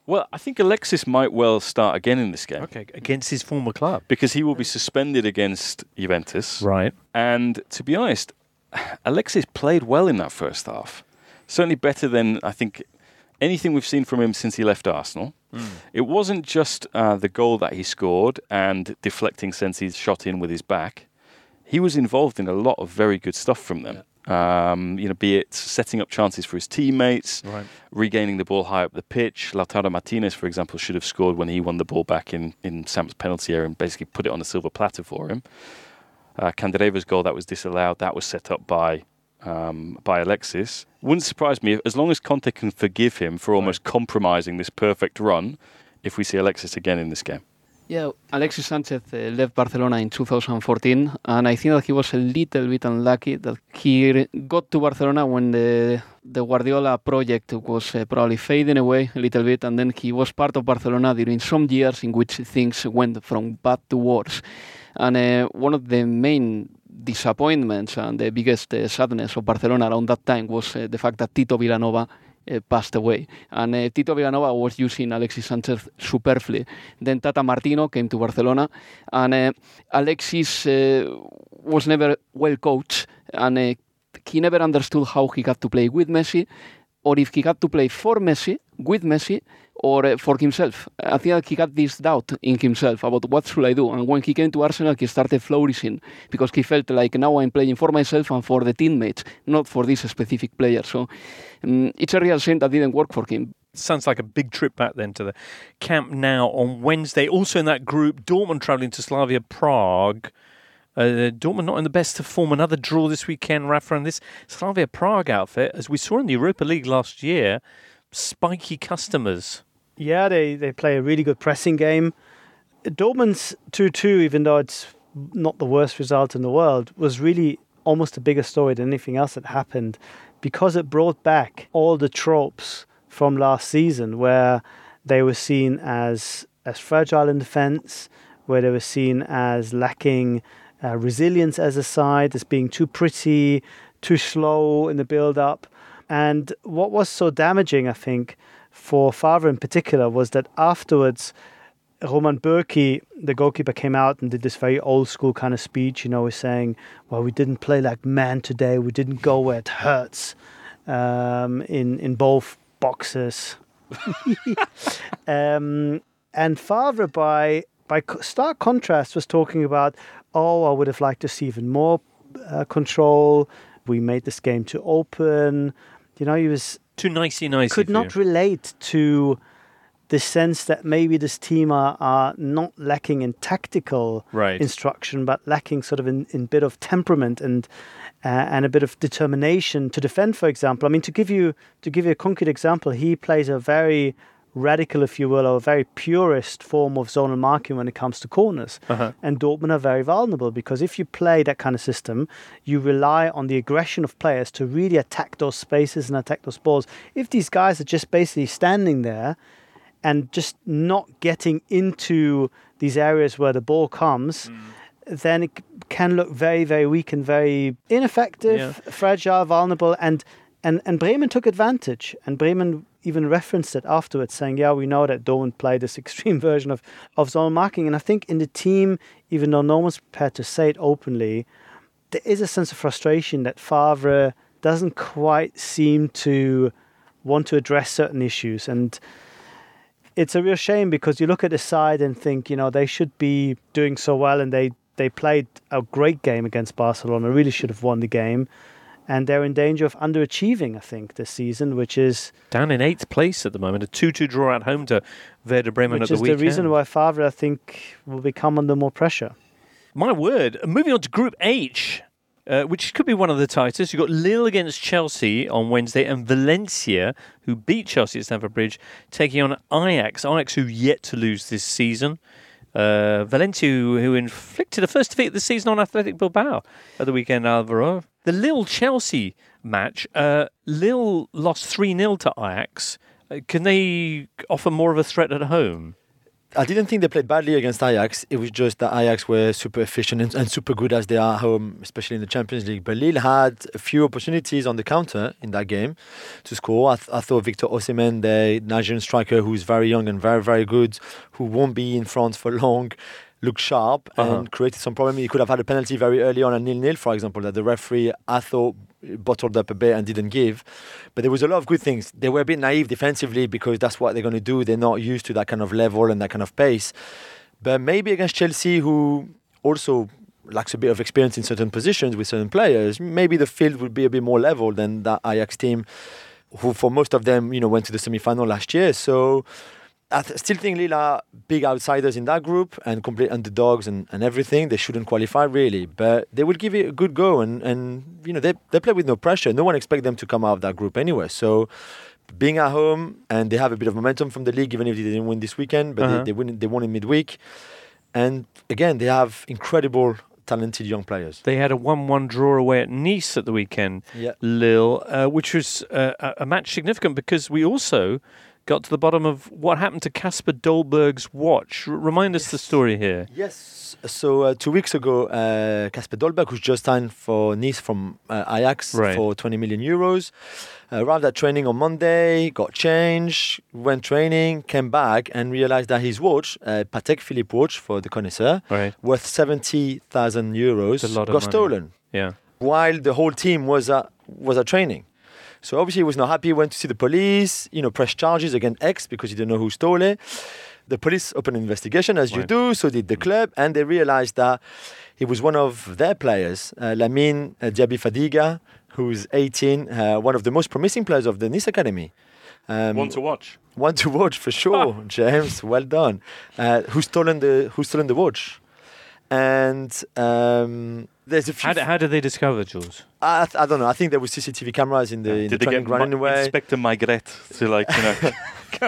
Well, I think Alexis might well start again in this game. Okay, against his former club. Because he will be suspended against Juventus. Right. And to be honest, Alexis played well in that first half. Certainly better than, I think, anything we've seen from him since he left Arsenal. Mm. It wasn't just uh, the goal that he scored and deflecting Sensi's shot in with his back. He was involved in a lot of very good stuff from them. Yeah. Um, you know, be it setting up chances for his teammates, right. regaining the ball high up the pitch. Lautaro Martinez, for example, should have scored when he won the ball back in, in Sam's penalty area and basically put it on a silver platter for him. Uh, Candereva's goal that was disallowed, that was set up by um, by Alexis. Wouldn't surprise me, as long as Conte can forgive him for almost right. compromising this perfect run, if we see Alexis again in this game. Yeah, Alexis Sanchez uh, left Barcelona in two thousand fourteen, and I think that he was a little bit unlucky that he got to Barcelona when the the Guardiola project was uh, probably fading away a little bit, and then he was part of Barcelona during some years in which things went from bad to worse. And uh, one of the main disappointments and the biggest uh, sadness of Barcelona around that time was uh, the fact that Tito Vilanova Uh, passed away. And uh, Tito Vilanova was using Alexis Sanchez superfluously. Then Tata Martino came to Barcelona, and uh, Alexis uh, was never well coached, and uh, he never understood how he got to play with Messi, or if he got to play for Messi, with Messi, or uh, for himself. I think he got this doubt in himself about what should I do. And when he came to Arsenal, he started flourishing because he felt like now I'm playing for myself and for the teammates, not for this specific player. So um, it's a real shame that didn't work for him. Sounds like a big trip back then to the Camp Nou on Wednesday. Also in that group, Dortmund travelling to Slavia Prague. Uh, Dortmund not in the best of form. Another draw this weekend, Rafa, and this Slavia Prague outfit, as we saw in the Europa League last year, spiky customers. Yeah, they, they play a really good pressing game. Dortmund's two two, even though it's not the worst result in the world, was really almost a bigger story than anything else that happened because it brought back all the tropes from last season where they were seen as, as fragile in defence, where they were seen as lacking uh, resilience as a side, as being too pretty, too slow in the build-up. And what was so damaging, I think, for Favre in particular, was that afterwards, Roman Bürki, the goalkeeper, came out and did this very old-school kind of speech, you know, saying, well, we didn't play like man today, we didn't go where it hurts um, in, in both boxes. um, and Favre, by, by stark contrast, was talking about, oh, I would have liked to see even more uh, control, we made this game too open. You know, he was too nicey nicey. Could not relate to the sense that maybe this team are, are not lacking in tactical right. instruction, but lacking sort of in, in bit of temperament and uh, and a bit of determination to defend. For example, I mean, to give you to give you a concrete example, he plays a very radical, if you will, or a very purist form of zonal marking when it comes to corners. Uh-huh. And Dortmund are very vulnerable because if you play that kind of system, you rely on the aggression of players to really attack those spaces and attack those balls. If these guys are just basically standing there and just not getting into these areas where the ball comes, mm. then it can look very, very weak and very ineffective, yeah. fragile, vulnerable. And, and, and Bremen took advantage. And Bremen even referenced it afterwards, saying, yeah, we know that Dortmund play this extreme version of, of zone marking. And I think in the team, even though no one's prepared to say it openly, there is a sense of frustration that Favre doesn't quite seem to want to address certain issues. And it's a real shame because you look at the side and think, you know, they should be doing so well, and they, they played a great game against Barcelona, really should have won the game. And they're in danger of underachieving, I think, this season, which is... Down in eighth place at the moment, a two two draw at home to Werder Bremen at the weekend. Which is the reason why Favre, I think, will become under more pressure. My word. Moving on to Group H, uh, which could be one of the tightest. You've got Lille against Chelsea on Wednesday, and Valencia, who beat Chelsea at Stamford Bridge, taking on Ajax. Ajax, who yet to lose this season. Uh, Valencia, who, who inflicted the first defeat of the season on Athletic Bilbao at the weekend, Alvaro. The Lille-Chelsea match, uh, Lille lost three nil to Ajax. Uh, can they offer more of a threat at home? I didn't think they played badly against Ajax. It was just that Ajax were super efficient and, and super good as they are at home, especially in the Champions League. But Lille had a few opportunities on the counter in that game to score. I, th- I thought Victor Osimhen, the Nigerian striker, who's very young and very, very good, who won't be in France for long, looked sharp Uh-huh. and created some problem. He could have had a penalty very early on at nil-nil, for example, that the referee, I thought, bottled up a bit and didn't give. But there was a lot of good things. They were a bit naive defensively because that's what they're going to do. They're not used to that kind of level and that kind of pace. But maybe against Chelsea, who also lacks a bit of experience in certain positions with certain players, maybe the field would be a bit more level than that Ajax team, who for most of them, you know, went to the semi-final last year. So I th- still think Lille are big outsiders in that group and complete underdogs and, and everything. They shouldn't qualify really, but they will give it a good go. And, and you know, they, they play with no pressure. No one expects them to come out of that group anyway. So being at home, and they have a bit of momentum from the league, even if they didn't win this weekend, but Uh-huh. they, they, win, they won in midweek. And again, they have incredible, talented young players. They had a one-one draw away at Nice at the weekend, Yeah. Lille, uh, which was uh, a a match significant because we also got to the bottom of what happened to Casper Dolberg's watch. R- remind us the story here. Yes. So uh, two weeks ago, uh, Casper Dolberg, who's just signed for Nice from uh, Ajax Right. for twenty million euros, uh, arrived at training on Monday, got changed, went training, came back and realized that his watch, uh, Patek Philippe watch for the connoisseur, Right. worth seventy thousand euros, It's a lot of got money. stolen Yeah. while the whole team was at, was at training. So obviously he was not happy, went to see the police, you know, pressed charges against X because he didn't know who stole it. The police opened an investigation, as you Right. do, so did the club, and they realized that he was one of their players, uh, Lamine uh, Diaby Fadiga, who's eighteen, uh, one of the most promising players of the Nice Academy. Um, One to watch. one to watch for sure, James. Well done. Uh, who's stolen the Who's stolen the watch? And um, there's a few. How, d- how did they discover, Jules? I, I don't know. I think there was C C T V cameras in the, in the Did they training get ground Ma- anyway. Inspector Maigret to, like, you know,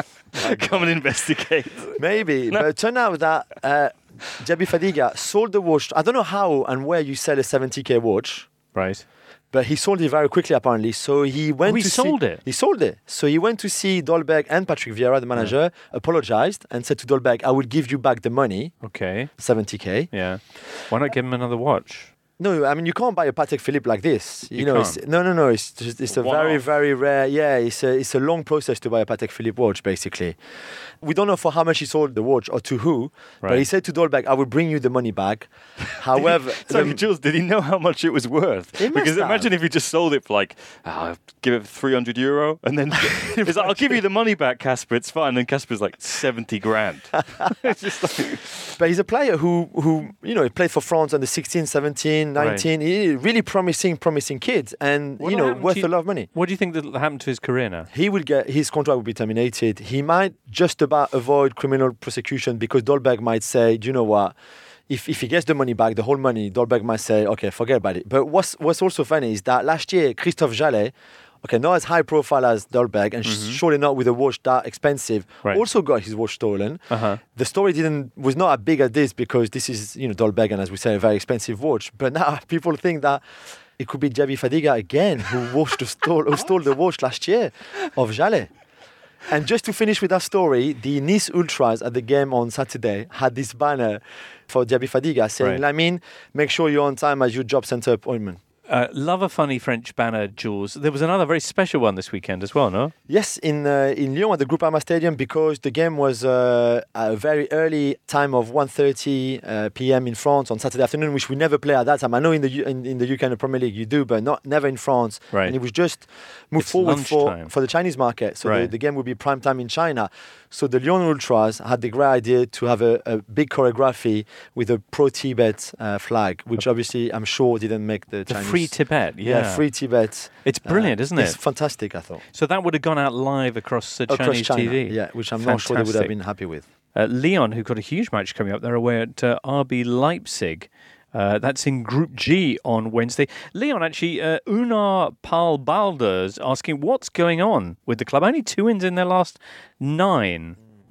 come and investigate? Maybe, but it turned out that uh, Diaby Fadiga sold the watch. I don't know how and where you sell a seventy k watch, Right. but he sold it very quickly apparently. So he went Oh, he to sold see, it? He sold it. So he went to see Dolberg and Patrick Vieira, the manager, apologized and said to Dolberg, "I will give you back the money, Okay. seventy k." Yeah. Why not give him another watch? No, I mean you can't buy a Patek Philippe like this. You, You know, can't? it's, no, no, no. It's just, it's a One very, off. very rare. Yeah, it's a it's a long process to buy a Patek Philippe watch. Basically, we don't know for how much he sold the watch or to who. But Right. he said to Dolberg, "I will bring you the money back." However, Sorry, the- Jules, did he know how much it was worth? He must Because have. imagine if he just sold it for like, oh, give it three hundred euro, and then he's like, I'll give you the money back, Casper, it's fine. And then Casper's like, seventy grand. It's just like, but he's a player who who you know he played for France under sixteen, seventeen, nineteen. He really promising, promising kid, and What you know happened worth to you- a lot of money. What do you think that happened to his career now? He will get his contract will be terminated. He might just about avoid criminal prosecution because Dolberg might say, "Do you know what? If if he gets the money back, the whole money, Dolberg might say, okay, forget about it." But what's what's also funny is that last year Christophe Jallet, okay, not as high profile as Dolberg, and surely not with a watch that expensive, Right. also got his watch stolen. Uh-huh. The story didn't was not as big as this because this is you know Dolberg, and as we say, a very expensive watch. But now people think that it could be Diaby Fadiga again who watched the stole who stole the watch last year of Jallet. And just to finish with that story, the Nice Ultras at the game on Saturday had this banner for Diaby Fadiga saying, Right. Lamine, make sure you're on time as your job centre appointment. Uh, love a funny French banner, Jules. There was another very special one this weekend as well, no? Yes, in uh, in Lyon at the Groupama Stadium because the game was uh, at a very early time of one thirty uh, p.m. in France on Saturday afternoon, which we never play at that time. I know in the U- in, in the U K and the Premier League you do, but not never in France. Right. And it was just moved It's forward for, lunchtime. for the Chinese market. So the, Right. the game would be prime time in China. So the Lyon Ultras had the great idea to have a, a big choreography with a pro-Tibet uh, flag, which obviously I'm sure didn't make the, The Chinese... Free Tibet, yeah. Yeah, Free Tibet. It's brilliant, isn't It's it? fantastic, I thought. So that would have gone out live across uh, Across Chinese China, T V. yeah, which I'm not sure they would have Fantastic. been happy with. Uh, Leon, who've got a huge match coming up, they're away at uh, R B Leipzig. Uh, that's in Group G on Wednesday. Leon, actually, uh, Unar Palbalders asking what's going on with the club. Only two wins in their last nine.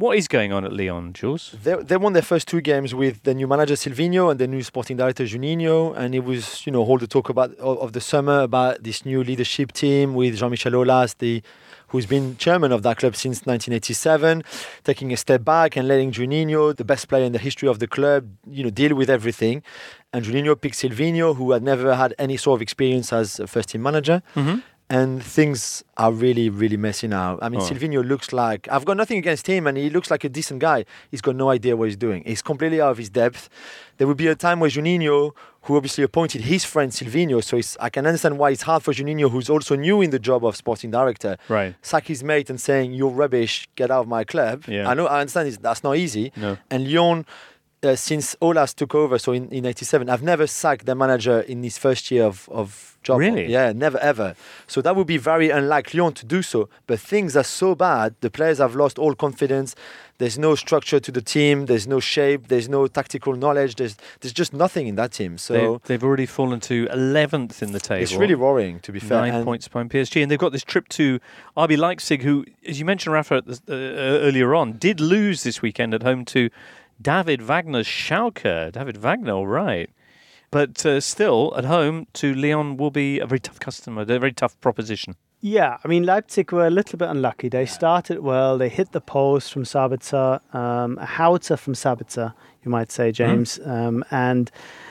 What is going on at Lyon, Jules? They, they won their first two games with the new manager Silvinho and the new sporting director Juninho, and it was, you know, all the talk about of, of the summer about this new leadership team with Jean-Michel Aulas, the who's been chairman of that club since nineteen eighty-seven, taking a step back and letting Juninho, the best player in the history of the club, you know, deal with everything. And Juninho picked Silvinho, who had never had any sort of experience as a first team manager. Mm-hmm. And things are really, really messy now. I mean, Oh. Silvinho looks like... I've got nothing against him, and he looks like a decent guy. He's got no idea what he's doing. He's completely out of his depth. There will be a time where Juninho, who obviously appointed his friend Silvinho, so it's, I can understand why it's hard for Juninho, who's also new in the job of sporting director, Right. sack his mate and saying, you're rubbish, get out of my club. Yeah. I know, I understand it's, that's not easy. No. And Lyon... Uh, since Aulas took over, so in, in eighty-seven, I've never sacked the manager in his first year of, of job. Really? Yeah, never ever. So that would be very unlike Lyon to do so. But things are so bad, the players have lost all confidence. There's no structure to the team. There's no shape. There's no tactical knowledge. There's there's just nothing in that team. So They, they've already fallen to eleventh in the table. it's really worrying, to be fair. Nine And points behind P S G, and they've got this trip to R B Leipzig, who, as you mentioned, Rafa, at the, uh, earlier on, did lose this weekend at home to David Wagner's Schalke. David Wagner, all right. But uh, still, at home to Lyon will be a very tough customer, a very tough proposition. Yeah, I mean, Leipzig were a little bit unlucky. They started well. They hit the post from Sabitzer, um, a howitzer from Sabitzer, you might say, James. Mm. Um, and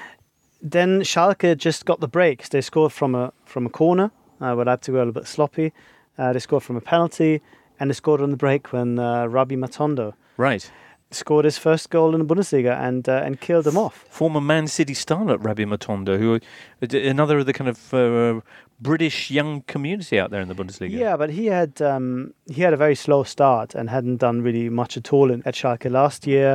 then Schalke just got the breaks. They scored from a from a corner, uh, where Leipzig were a little bit sloppy. Uh, they scored from a penalty, and they scored on the break when uh, Rabbi Matondo Right. scored his first goal in the Bundesliga and uh, and killed them off. Former Man City starlet Rabbi Matondo, who another of the kind of uh, British young community out there in the Bundesliga. Yeah, but he had um, he had a very slow start and hadn't done really much at all in, at Schalke last year.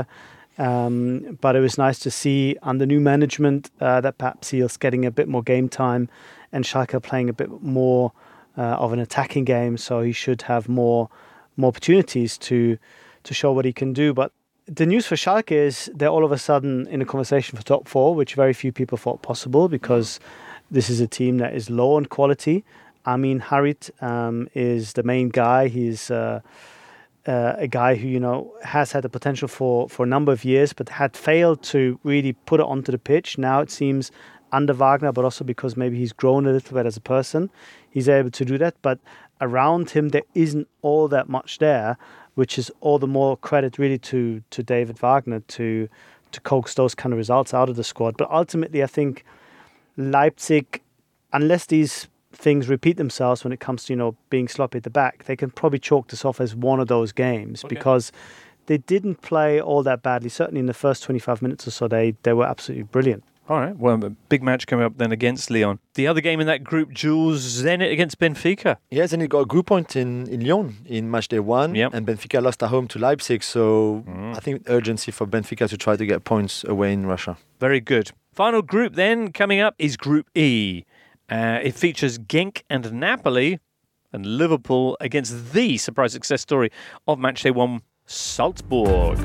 Um, but it was nice to see under new management uh, that perhaps he's getting a bit more game time, and Schalke playing a bit more uh, of an attacking game. So he should have more more opportunities to to show what he can do. But the news for Schalke is they're all of a sudden in a conversation for top four, which very few people thought possible, because this is a team that is low on quality. Amin Harit um, is the main guy. He's uh, uh, a guy who, you know, has had the potential for, for a number of years, but had failed to really put it onto the pitch. Now it seems under Wagner, but also because maybe he's grown a little bit as a person, he's able to do that. But around him, there isn't all that much there, which is all the more credit really to to David Wagner to to coax those kind of results out of the squad. But ultimately, I think Leipzig, unless these things repeat themselves when it comes to, you know, being sloppy at the back, they can probably chalk this off as one of those games, okay, because they didn't play all that badly. Certainly in the first twenty-five minutes or so, they, they were absolutely brilliant. All right, well, a big match coming up then against Lyon. The other game in that group, Jules, Zenit against Benfica. Yes, and he got a group point in, in Lyon in match day one, yep. and Benfica lost at home to Leipzig, so mm. I think urgency for Benfica to try to get points away in Russia. Very good. Final group then coming up is Group E. Uh, it features Genk and Napoli, and Liverpool against the surprise success story of match day one, Salzburg.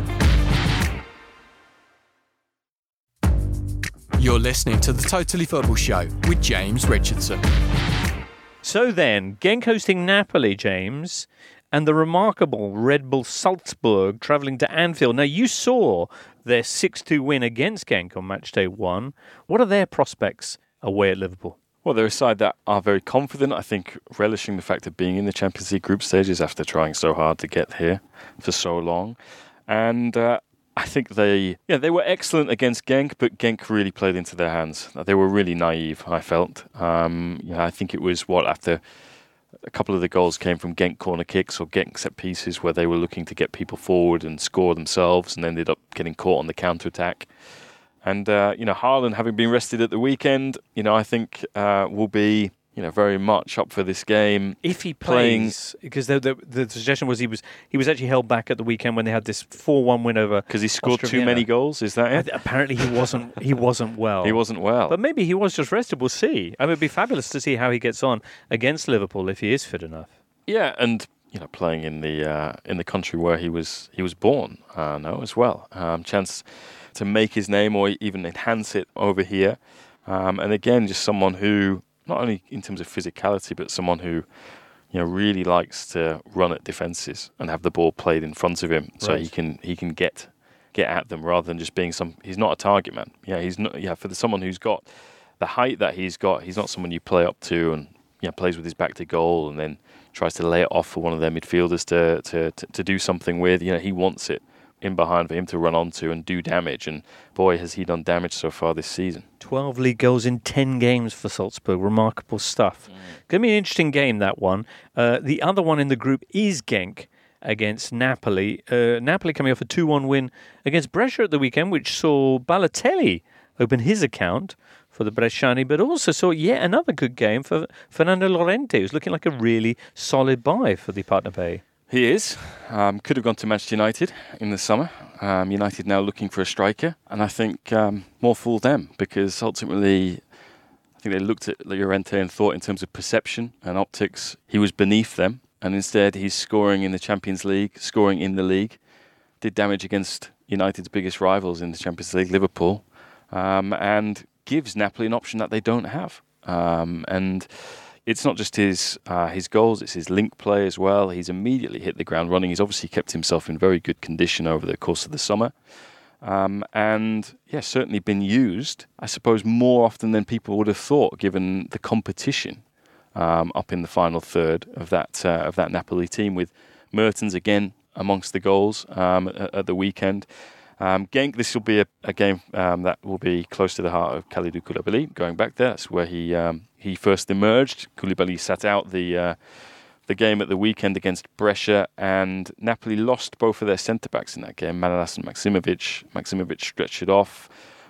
You're listening to the Totally Football Show with James Richardson. So then, Genk hosting Napoli, James, and the remarkable Red Bull Salzburg travelling to Anfield. Now, you saw their six two win against Genk on match day one. What are their prospects away at Liverpool? Well, they're a side that are very confident, I think, relishing the fact of being in the Champions League group stages after trying so hard to get here for so long. And uh, I think they yeah, they were excellent against Genk, but Genk really played into their hands. They were really naive, I felt. Um, yeah, I think it was, what, after a couple of the goals came from Genk corner kicks or Genk set pieces where they were looking to get people forward and score themselves and ended up getting caught on the counter-attack. And, uh, you know, Haaland, having been rested at the weekend, you know, I think uh, will be, you know, very much up for this game. If he plays, playing, because the, the the suggestion was he was he was actually held back at the weekend when they had this four one win over. Because he scored Austria too Vienna. many goals, is that it? I, apparently he wasn't he wasn't well. He wasn't well. But maybe he was just rested. We'll see. I mean, it'd be fabulous to see how he gets on against Liverpool if he is fit enough. Yeah, and you know, playing in the uh, in the country where he was he was born, uh, no, as well. Um, chance to make his name or even enhance it over here. Um, and again, just someone who, not only in terms of physicality, but someone who, you know, really likes to run at defences and have the ball played in front of him, so Right. he can he can get get at them rather than just being some. He's not a target man. Yeah, he's not. Yeah, for the, someone who's got the height that he's got, he's not someone you play up to and yeah plays with his back to goal and then tries to lay it off for one of their midfielders to to to, to do something with. You know, he wants it in behind for him to run onto and do damage. And boy, has he done damage so far this season. twelve league goals in ten games for Salzburg. Remarkable stuff. Mm. Going to be an interesting game, that one. Uh, the other one in the group is Genk against Napoli. Uh, Napoli coming off a two one win against Brescia at the weekend, which saw Balotelli open his account for the Bresciani, but also saw yet another good game for Fernando Llorente, who's looking like a really solid buy for the Partner Bay. He is. Um, could have gone to Manchester United in the summer. Um, United now looking for a striker. And I think um, more fool them, because ultimately I think they looked at Llorente and thought in terms of perception and optics, he was beneath them. And instead he's scoring in the Champions League, scoring in the league. Did damage against United's biggest rivals in the Champions League, Liverpool. Um, and gives Napoli an option that they don't have. Um, and... It's not just his uh, his goals, it's his link play as well. He's immediately hit the ground running. He's obviously kept himself in very good condition over the course of the summer. Um, and, yeah, certainly been used, I suppose, more often than people would have thought, given the competition um, up in the final third of that uh, of that Napoli team, with Mertens again amongst the goals um, at, at the weekend. Um, Genk, this will be a, a game um, that will be close to the heart of Kalidou Koulibaly. Going back there, that's where he um, he first emerged. Koulibaly sat out the uh, the game at the weekend against Brescia, and Napoli lost both of their centre-backs in that game, Manolas and Maximovic. Maximovic stretched it off.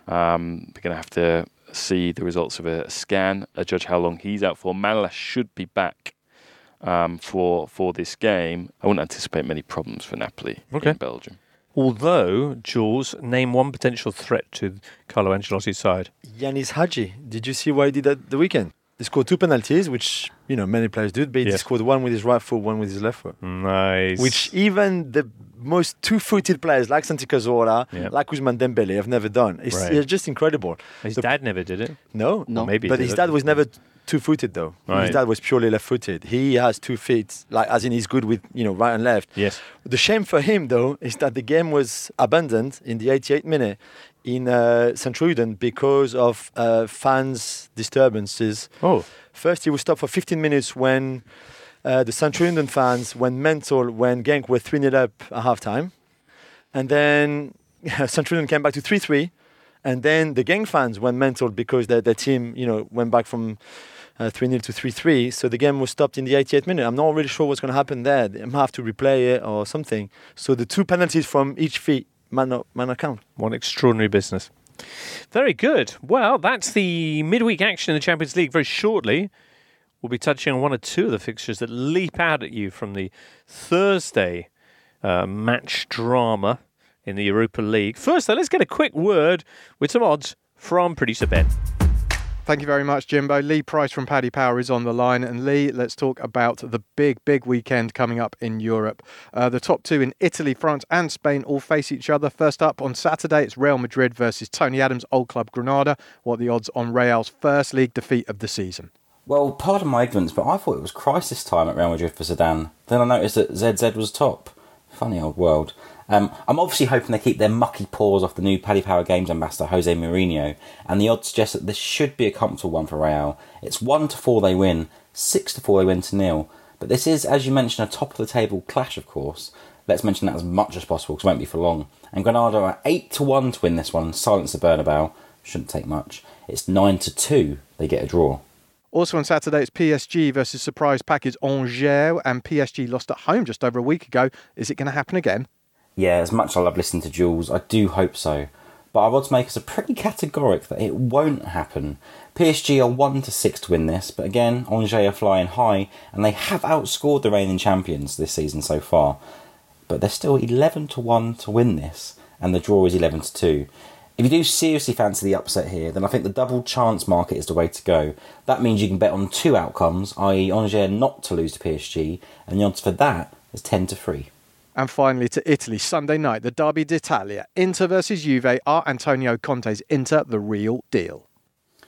Um, they're going to have to see the results of a scan, uh, judge how long he's out for. Manolas should be back um, for, for this game. I wouldn't anticipate many problems for Napoli Okay. in Belgium. Although, Jules, name one potential threat to Carlo Ancelotti's side. Yanis Hadji. Did you see what he did at the weekend? He scored two penalties, which, you know, many players do, but he Yes. scored one with his right foot, one with his left foot. Nice. Which even the most two-footed players like Santi Cazorla, Yeah. like Ousmane Dembele have never done. It's, Right. it's just incredible. His The- dad never did it. No, No. Or maybe he but did his it. dad was never two-footed though. Right. His dad was purely left-footed. He has two feet, like as in he's good with, you know, right and left. Yes. The shame for him though is that the game was abandoned in the eighty-eighth minute in uh, Saint Truiden because of uh, fans' disturbances. Oh. First, he was stopped for fifteen minutes when uh, the Saint Truiden fans went mental when Genk were three nil up at half-time. And then Saint Truiden came back to three three. And then the Genk fans went mental because their, their team, you know, went back from uh, three nil to three three. So the game was stopped in the eighty-eighth minute. I'm not really sure what's going to happen there. They might have to replay it or something. So the two penalties from each feet might not, might not count. One extraordinary business. Very good. Well, that's the midweek action in the Champions League. Very shortly, we'll be touching on one or two of the fixtures that leap out at you from the Thursday uh, match drama in the Europa League. First, though, let's get a quick word with some odds from producer Ben. Thank you very much, Jimbo. Lee Price from Paddy Power is on the line. And Lee, let's talk about the big, big weekend coming up in Europe. Uh, the top two in Italy, France and Spain all face each other. First up on Saturday, it's Real Madrid versus Tony Adams' old club Granada. What are the odds on Real's first league defeat of the season? Well, pardon my ignorance, but I thought it was crisis time at Real Madrid for Zidane. Then I noticed that Z Z was top. Funny old world. Um, I'm obviously hoping they keep their mucky paws off the new Paddy Power Games ambassador Jose Mourinho, and the odds suggest that this should be a comfortable one for Real. It's one to four they win, six to four they win to nil. But this is, as you mentioned, a top of the table clash, of course. Let's mention that as much as possible, because it won't be for long. And Granada are eight to one to win this one and silence the Bernabeu. Shouldn't take much. It's nine to two they get a draw. Also on Saturday, it's P S G versus surprise package Angers, and P S G lost at home just over a week ago. Is it going to happen again? Yeah, as much as I love listening to Jules, I do hope so. But our odds makers are pretty categoric that it won't happen. P S G are one to six to win this, but again, Angers are flying high, and they have outscored the reigning champions this season so far. But they're still eleven to one to win this, and the draw is eleven to two. If you do seriously fancy the upset here, then I think the double chance market is the way to go. That means you can bet on two outcomes, that is Angers not to lose to P S G, and the odds for that is ten to three. And finally to Italy, Sunday night, the Derby d'Italia. Inter versus Juve. Are Antonio Conte's Inter the real deal?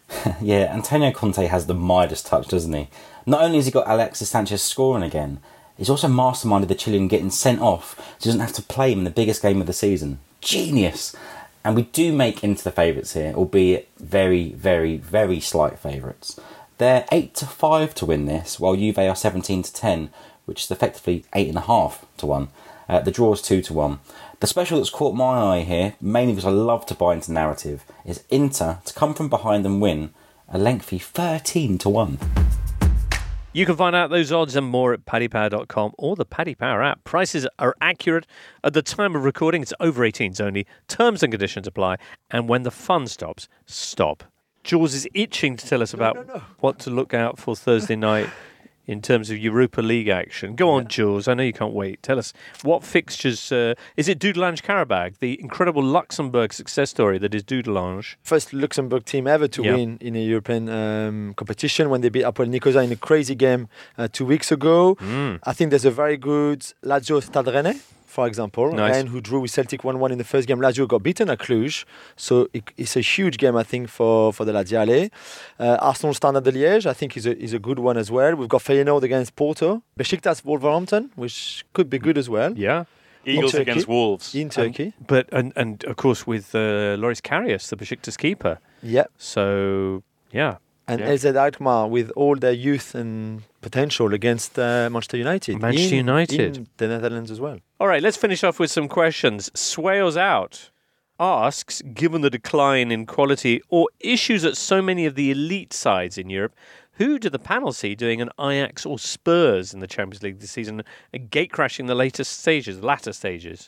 Yeah, Antonio Conte has the Midas touch, doesn't he? Not only has he got Alexis Sanchez scoring again, he's also masterminded the Chilean getting sent off so he doesn't have to play him in the biggest game of the season. Genius! And we do make into the favourites here, albeit very, very, very slight favourites. They're eight to five to win this, while Juve are seventeen to ten, which is effectively eight and a half to one. Uh, the draw is two to one. The special that's caught my eye here, mainly because I love to buy into narrative, is Inter to come from behind and win, a lengthy thirteen to one. You can find out those odds and more at paddy power dot com or the Paddy Power app. Prices are accurate. At the time of recording, it's over eighteens only. Terms and conditions apply. And when the fun stops, stop. Jules is itching to tell us about no, no, no. what to look out for Thursday night in terms of Europa League action. Go on, Jules. I know you can't wait. Tell us, what fixtures... Uh, is it Dudelange Karabag, the incredible Luxembourg success story that is Dudelange? First Luxembourg team ever to yep. win in a European um, competition when they beat Apoel Nicosia in a crazy game uh, two weeks ago. Mm. I think there's a very good Lazio Stade Rennais, for example, nice. and who drew with Celtic one one in the first game. Lazio got beaten at Cluj, so it, it's a huge game, I think, for, for the Laziale. Uh, Arsenal Standard de Liège, I think, is a, is a good one as well. We've got Feyenoord against Porto. Besiktas Wolverhampton, which could be good as well. Yeah. Eagles against Wolves. In Turkey. Um, but and, and, of course, with uh, Loris Karius, the Besiktas keeper. Yeah. So, yeah. And yeah. L Z Alkmaar with all their youth and potential against uh, Manchester United. Manchester in, United. In the Netherlands as well. All right, let's finish off with some questions. Swales Out asks, given the decline in quality or issues at so many of the elite sides in Europe, who do the panel see doing an Ajax or Spurs in the Champions League this season, gate-crashing the latest stages, latter stages?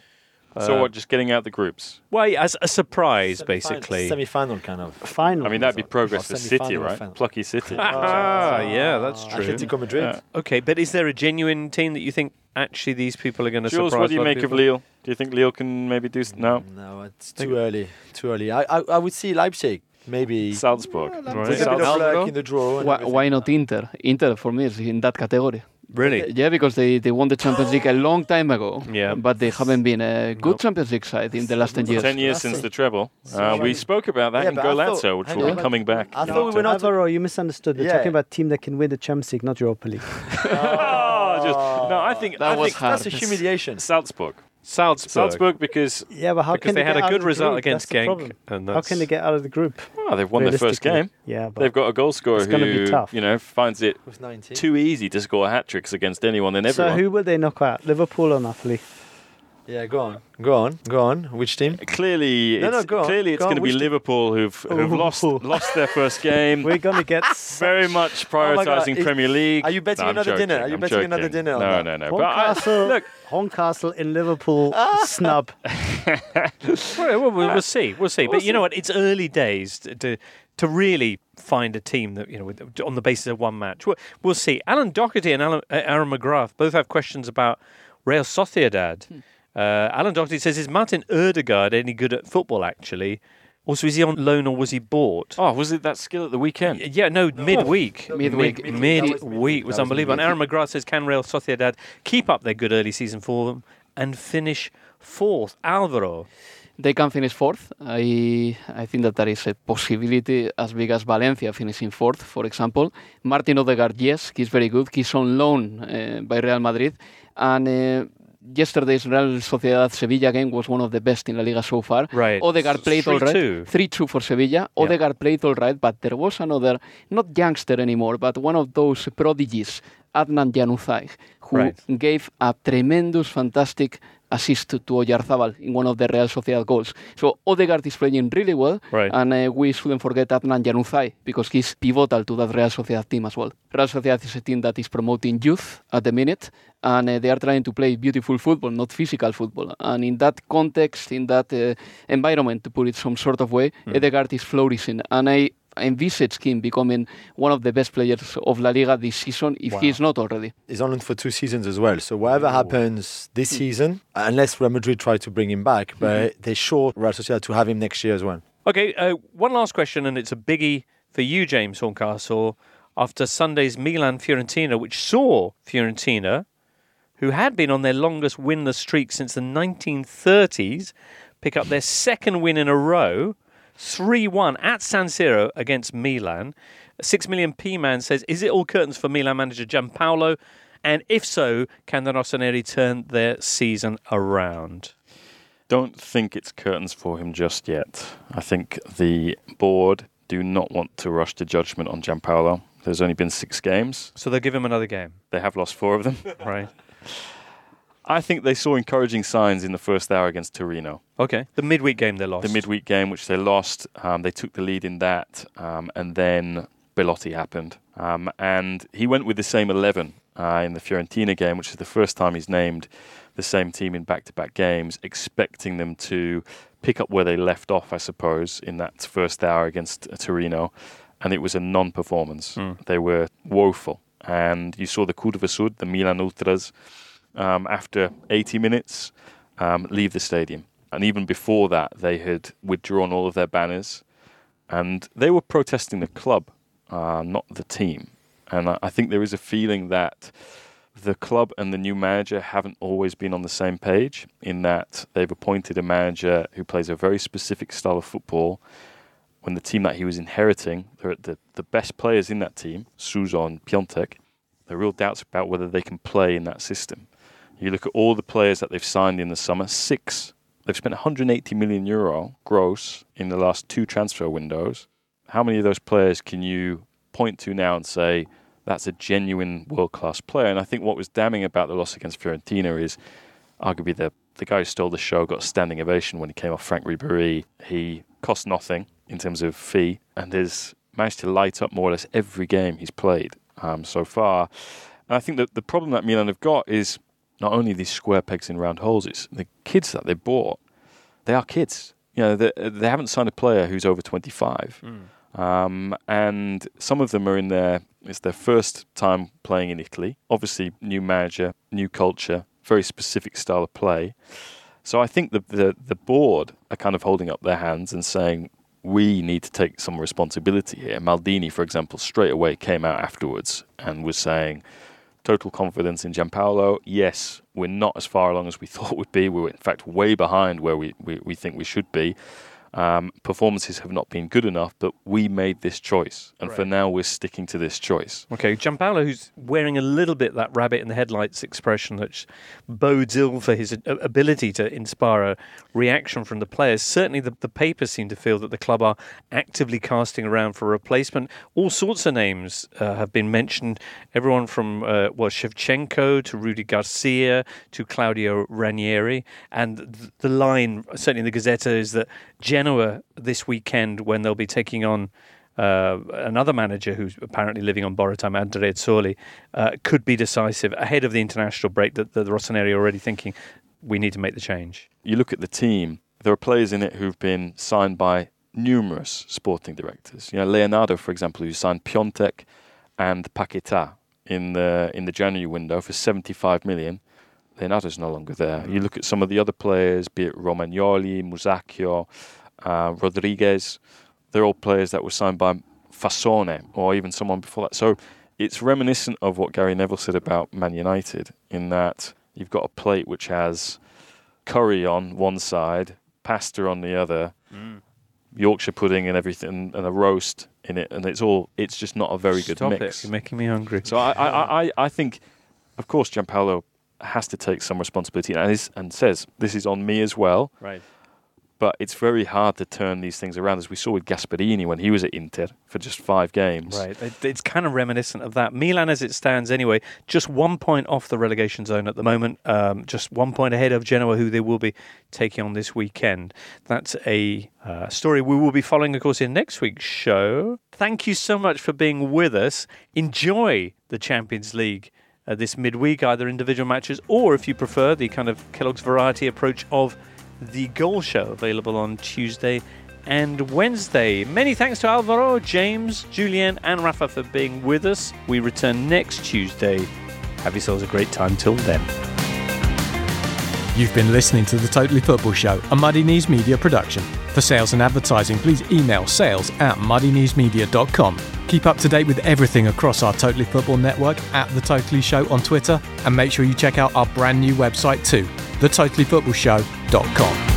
So uh, what, just getting out the groups? Well, as a surprise, Semi-final, basically. Semi-final, kind of. Final. I mean, that'd be progress for City, right? final. Plucky City. Ah, yeah, that's true. Atletico Madrid. Yeah. Okay, but is there a genuine team that you think actually these people are going to surprise? Jules, what do you a lot make of people? Lille? Do you think Lille can maybe do... S- no? No, it's too early. Too early. I, I, I would see Leipzig, maybe. Salzburg. With Right. a bit of luck in the draw. and Why, everything. why not Inter? Inter, for me, is in that category. Really? Yeah, because they, they won the Champions League a long time ago. Yeah. But they haven't been a good Nope. Champions League side in the last ten years. Ten years since the treble. Uh, we spoke about that Yeah, in but I thought- Golazzo, which hang will on. be coming back. I thought we were not... Alvaro, you misunderstood. We're Yeah. talking about a team that can win the Champions League, not Europa League. Oh, just, no, I think, That I was think hard. That's a humiliation. Salzburg. Salzburg. Salzburg because Yeah, but how Because can they they had get a out good of the result group? against That's the Genk. problem. And How that's- can they get out of the group? well, they've won their first Realistically. game. Yeah, but They've got a goal scorer It's gonna be who, tough. you know, finds it With nineteen. too easy to score hat tricks against anyone and so everyone. who will they knock out? Liverpool or Napoli? Yeah, go on. Go on. Go on. Which team? Clearly, No, no, it's, go on. clearly it's Go on, going to be which team? Liverpool who've, who've Ooh. lost lost their first game. We're gonna get Very much Oh my God, prioritising is- Premier League. are you betting No, I'm another dinner? joking, Are you I'm betting another joking. dinner on No, that? no, no. But I, Horncastle, look, Horncastle in Liverpool snub. Well, we'll, we'll see. We'll see. But you know what? It's early days to, to to really find a team that you know with, on the basis of one match. We'll, we'll see. Alan Doherty and Alan, uh, Aaron McGrath both have questions about Real Sociedad. Hmm. Uh, Alan Doherty says, "Is Martin Ødegaard any good at football? Actually, also is he on loan or was he bought?" oh, was it that skill at the weekend? Yeah, no, midweek. Midweek. Mid, Midweek. midweek was That was unbelievable. And Aaron midweek. McGrath says, can Real Sociedad keep up their good early season for them and finish fourth? Alvaro. They can finish fourth. I I think that there is a possibility as big as Valencia finishing fourth, for example. Martin Ødegaard, yes, he's very good. He's on loan uh, by Real Madrid. And uh, yesterday's Real Sociedad Sevilla game was one of the best in La Liga so far. Right. Ødegaard played all right. three two. three two for Sevilla. Yeah. Ødegaard played all right, but there was another, not youngster anymore, but one of those prodigies, Adnan Januzaj, who Right. gave a tremendous, fantastic assist to Oyarzabal in one of the Real Sociedad goals. So Ødegaard is playing really well, Right. and uh, we shouldn't forget Adnan Januzaj because he's pivotal to that Real Sociedad team as well. Real Sociedad is a team that is promoting youth at the minute, and uh, they are trying to play beautiful football, not physical football. And in that context, in that uh, environment, to put it some sort of way, Mm. Ødegaard is flourishing. And I envisage him becoming one of the best players of La Liga this season, if Wow. he is not already. He's on loan for two seasons as well. So whatever happens this season, unless Real Madrid try to bring him back, but they're sure Real Sociedad to have him next year as well. Okay, uh, one last question, and it's a biggie for you, James Horncastle. After Sunday's Milan-Fiorentina, which saw Fiorentina, who had been on their longest winless streak since the nineteen thirties, pick up their second win in a row. three one at San Siro against Milan. Six million P-Man says, is it all curtains for Milan manager Gianpaolo? And if so, can the Rossoneri turn their season around? Don't think it's curtains for him just yet. I think the board do not want to rush to judgment on Gianpaolo. There's only been six games. So they'll give him another game? They have lost four of them. Right. I think they saw encouraging signs in the first hour against Torino. Okay. The midweek game they lost. The midweek game, which they lost. Um, they took the lead in that. Um, and then Belotti happened. Um, and he went with the same eleven uh, in the Fiorentina game, which is the first time he's named the same team in back-to-back games, expecting them to pick up where they left off, I suppose, in that first hour against uh, Torino. And it was a non-performance. Mm. They were woeful. And you saw the Curva Sud, the Milan Ultras, um, after eighty minutes, um, leave the stadium. And even before that, they had withdrawn all of their banners. And they were protesting the club, uh, not the team. And I, I think there is a feeling that the club and the new manager haven't always been on the same page, in that they've appointed a manager who plays a very specific style of football. When the team that he was inheriting, the, the best players in that team, Suso and Piontek, there are real doubts about whether they can play in that system. You look at all the players that they've signed in the summer, six. They've spent one hundred eighty million euro gross in the last two transfer windows. How many of those players can you point to now and say, that's a genuine world-class player? And I think what was damning about the loss against Fiorentina is arguably the, the guy who stole the show got a standing ovation when he came off Frank Ribéry. He cost nothing in terms of fee and has managed to light up more or less every game he's played um, so far. And I think that the problem that Milan have got is not only these square pegs in round holes, it's the kids that they bought. They are kids. You know, they, they haven't signed a player who's over twenty-five. Mm. Um, and some of them are in their, it's their first time playing in Italy. Obviously, new manager, new culture, very specific style of play. So I think the, the, the board are kind of holding up their hands and saying, we need to take some responsibility here. Maldini, for example, straight away came out afterwards and was saying, total confidence in Gianpaolo. Yes, we're not as far along as we thought we'd be. We're, in fact, way behind where we, we, we think we should be. Um, performances have not been good enough, but we made this choice. And right. for now, we're sticking to this choice. Okay, Gianpaolo, who's wearing a little bit that rabbit in the headlights expression, which bodes ill for his ability to inspire a reaction from the players. Certainly, the, the papers seem to feel that the club are actively casting around for a replacement. All sorts of names uh, have been mentioned. Everyone from, uh, well, Shevchenko to Rudy Garcia to Claudio Ranieri. And th- the line, certainly in the Gazzetta, is that Genoa this weekend, when they'll be taking on uh, another manager who's apparently living on borrowed time, Andrea Azzurri, uh, could be decisive ahead of the international break. That the, the Rossoneri are already thinking we need to make the change. You look at the team, there are players in it who've been signed by numerous sporting directors. You know, Leonardo, for example, who signed Piontek and Paquetá in the in the January window for seventy-five million. Leonardo's no longer there. You look at some of the other players, be it Romagnoli, Musacchio, uh, Rodriguez. They're all players that were signed by Fassone or even someone before that. So it's reminiscent of what Gary Neville said about Man United, in that you've got a plate which has curry on one side, pasta on the other, mm. Yorkshire pudding and everything, and a roast in it, and it's all. It's just not a very Stop good mix. It. You're making me hungry. So I, I, I, I think, of course, Gianpaolo has to take some responsibility and, is, and says, this is on me as well. Right. But it's very hard to turn these things around, as we saw with Gasperini when he was at Inter for just five games. Right. It's kind of reminiscent of that. Milan, as it stands anyway, just one point off the relegation zone at the moment, um, just one point ahead of Genoa, who they will be taking on this weekend. That's a uh, story we will be following, of course, in next week's show. Thank you so much for being with us. Enjoy the Champions League Uh, this midweek, either individual matches or, if you prefer, the kind of Kellogg's variety approach of the Goal Show, available on Tuesday and Wednesday. Many thanks to Alvaro, James, Julien and Rafa for being with us. We return next Tuesday. Have yourselves a great time till then. You've been listening to The Totally Football Show, a Muddy Knees Media production. For sales and advertising, please email sales at muddy knees media dot com. Keep up to date with everything across our Totally Football network at The Totally Show on Twitter, and make sure you check out our brand new website too, the totally football show dot com.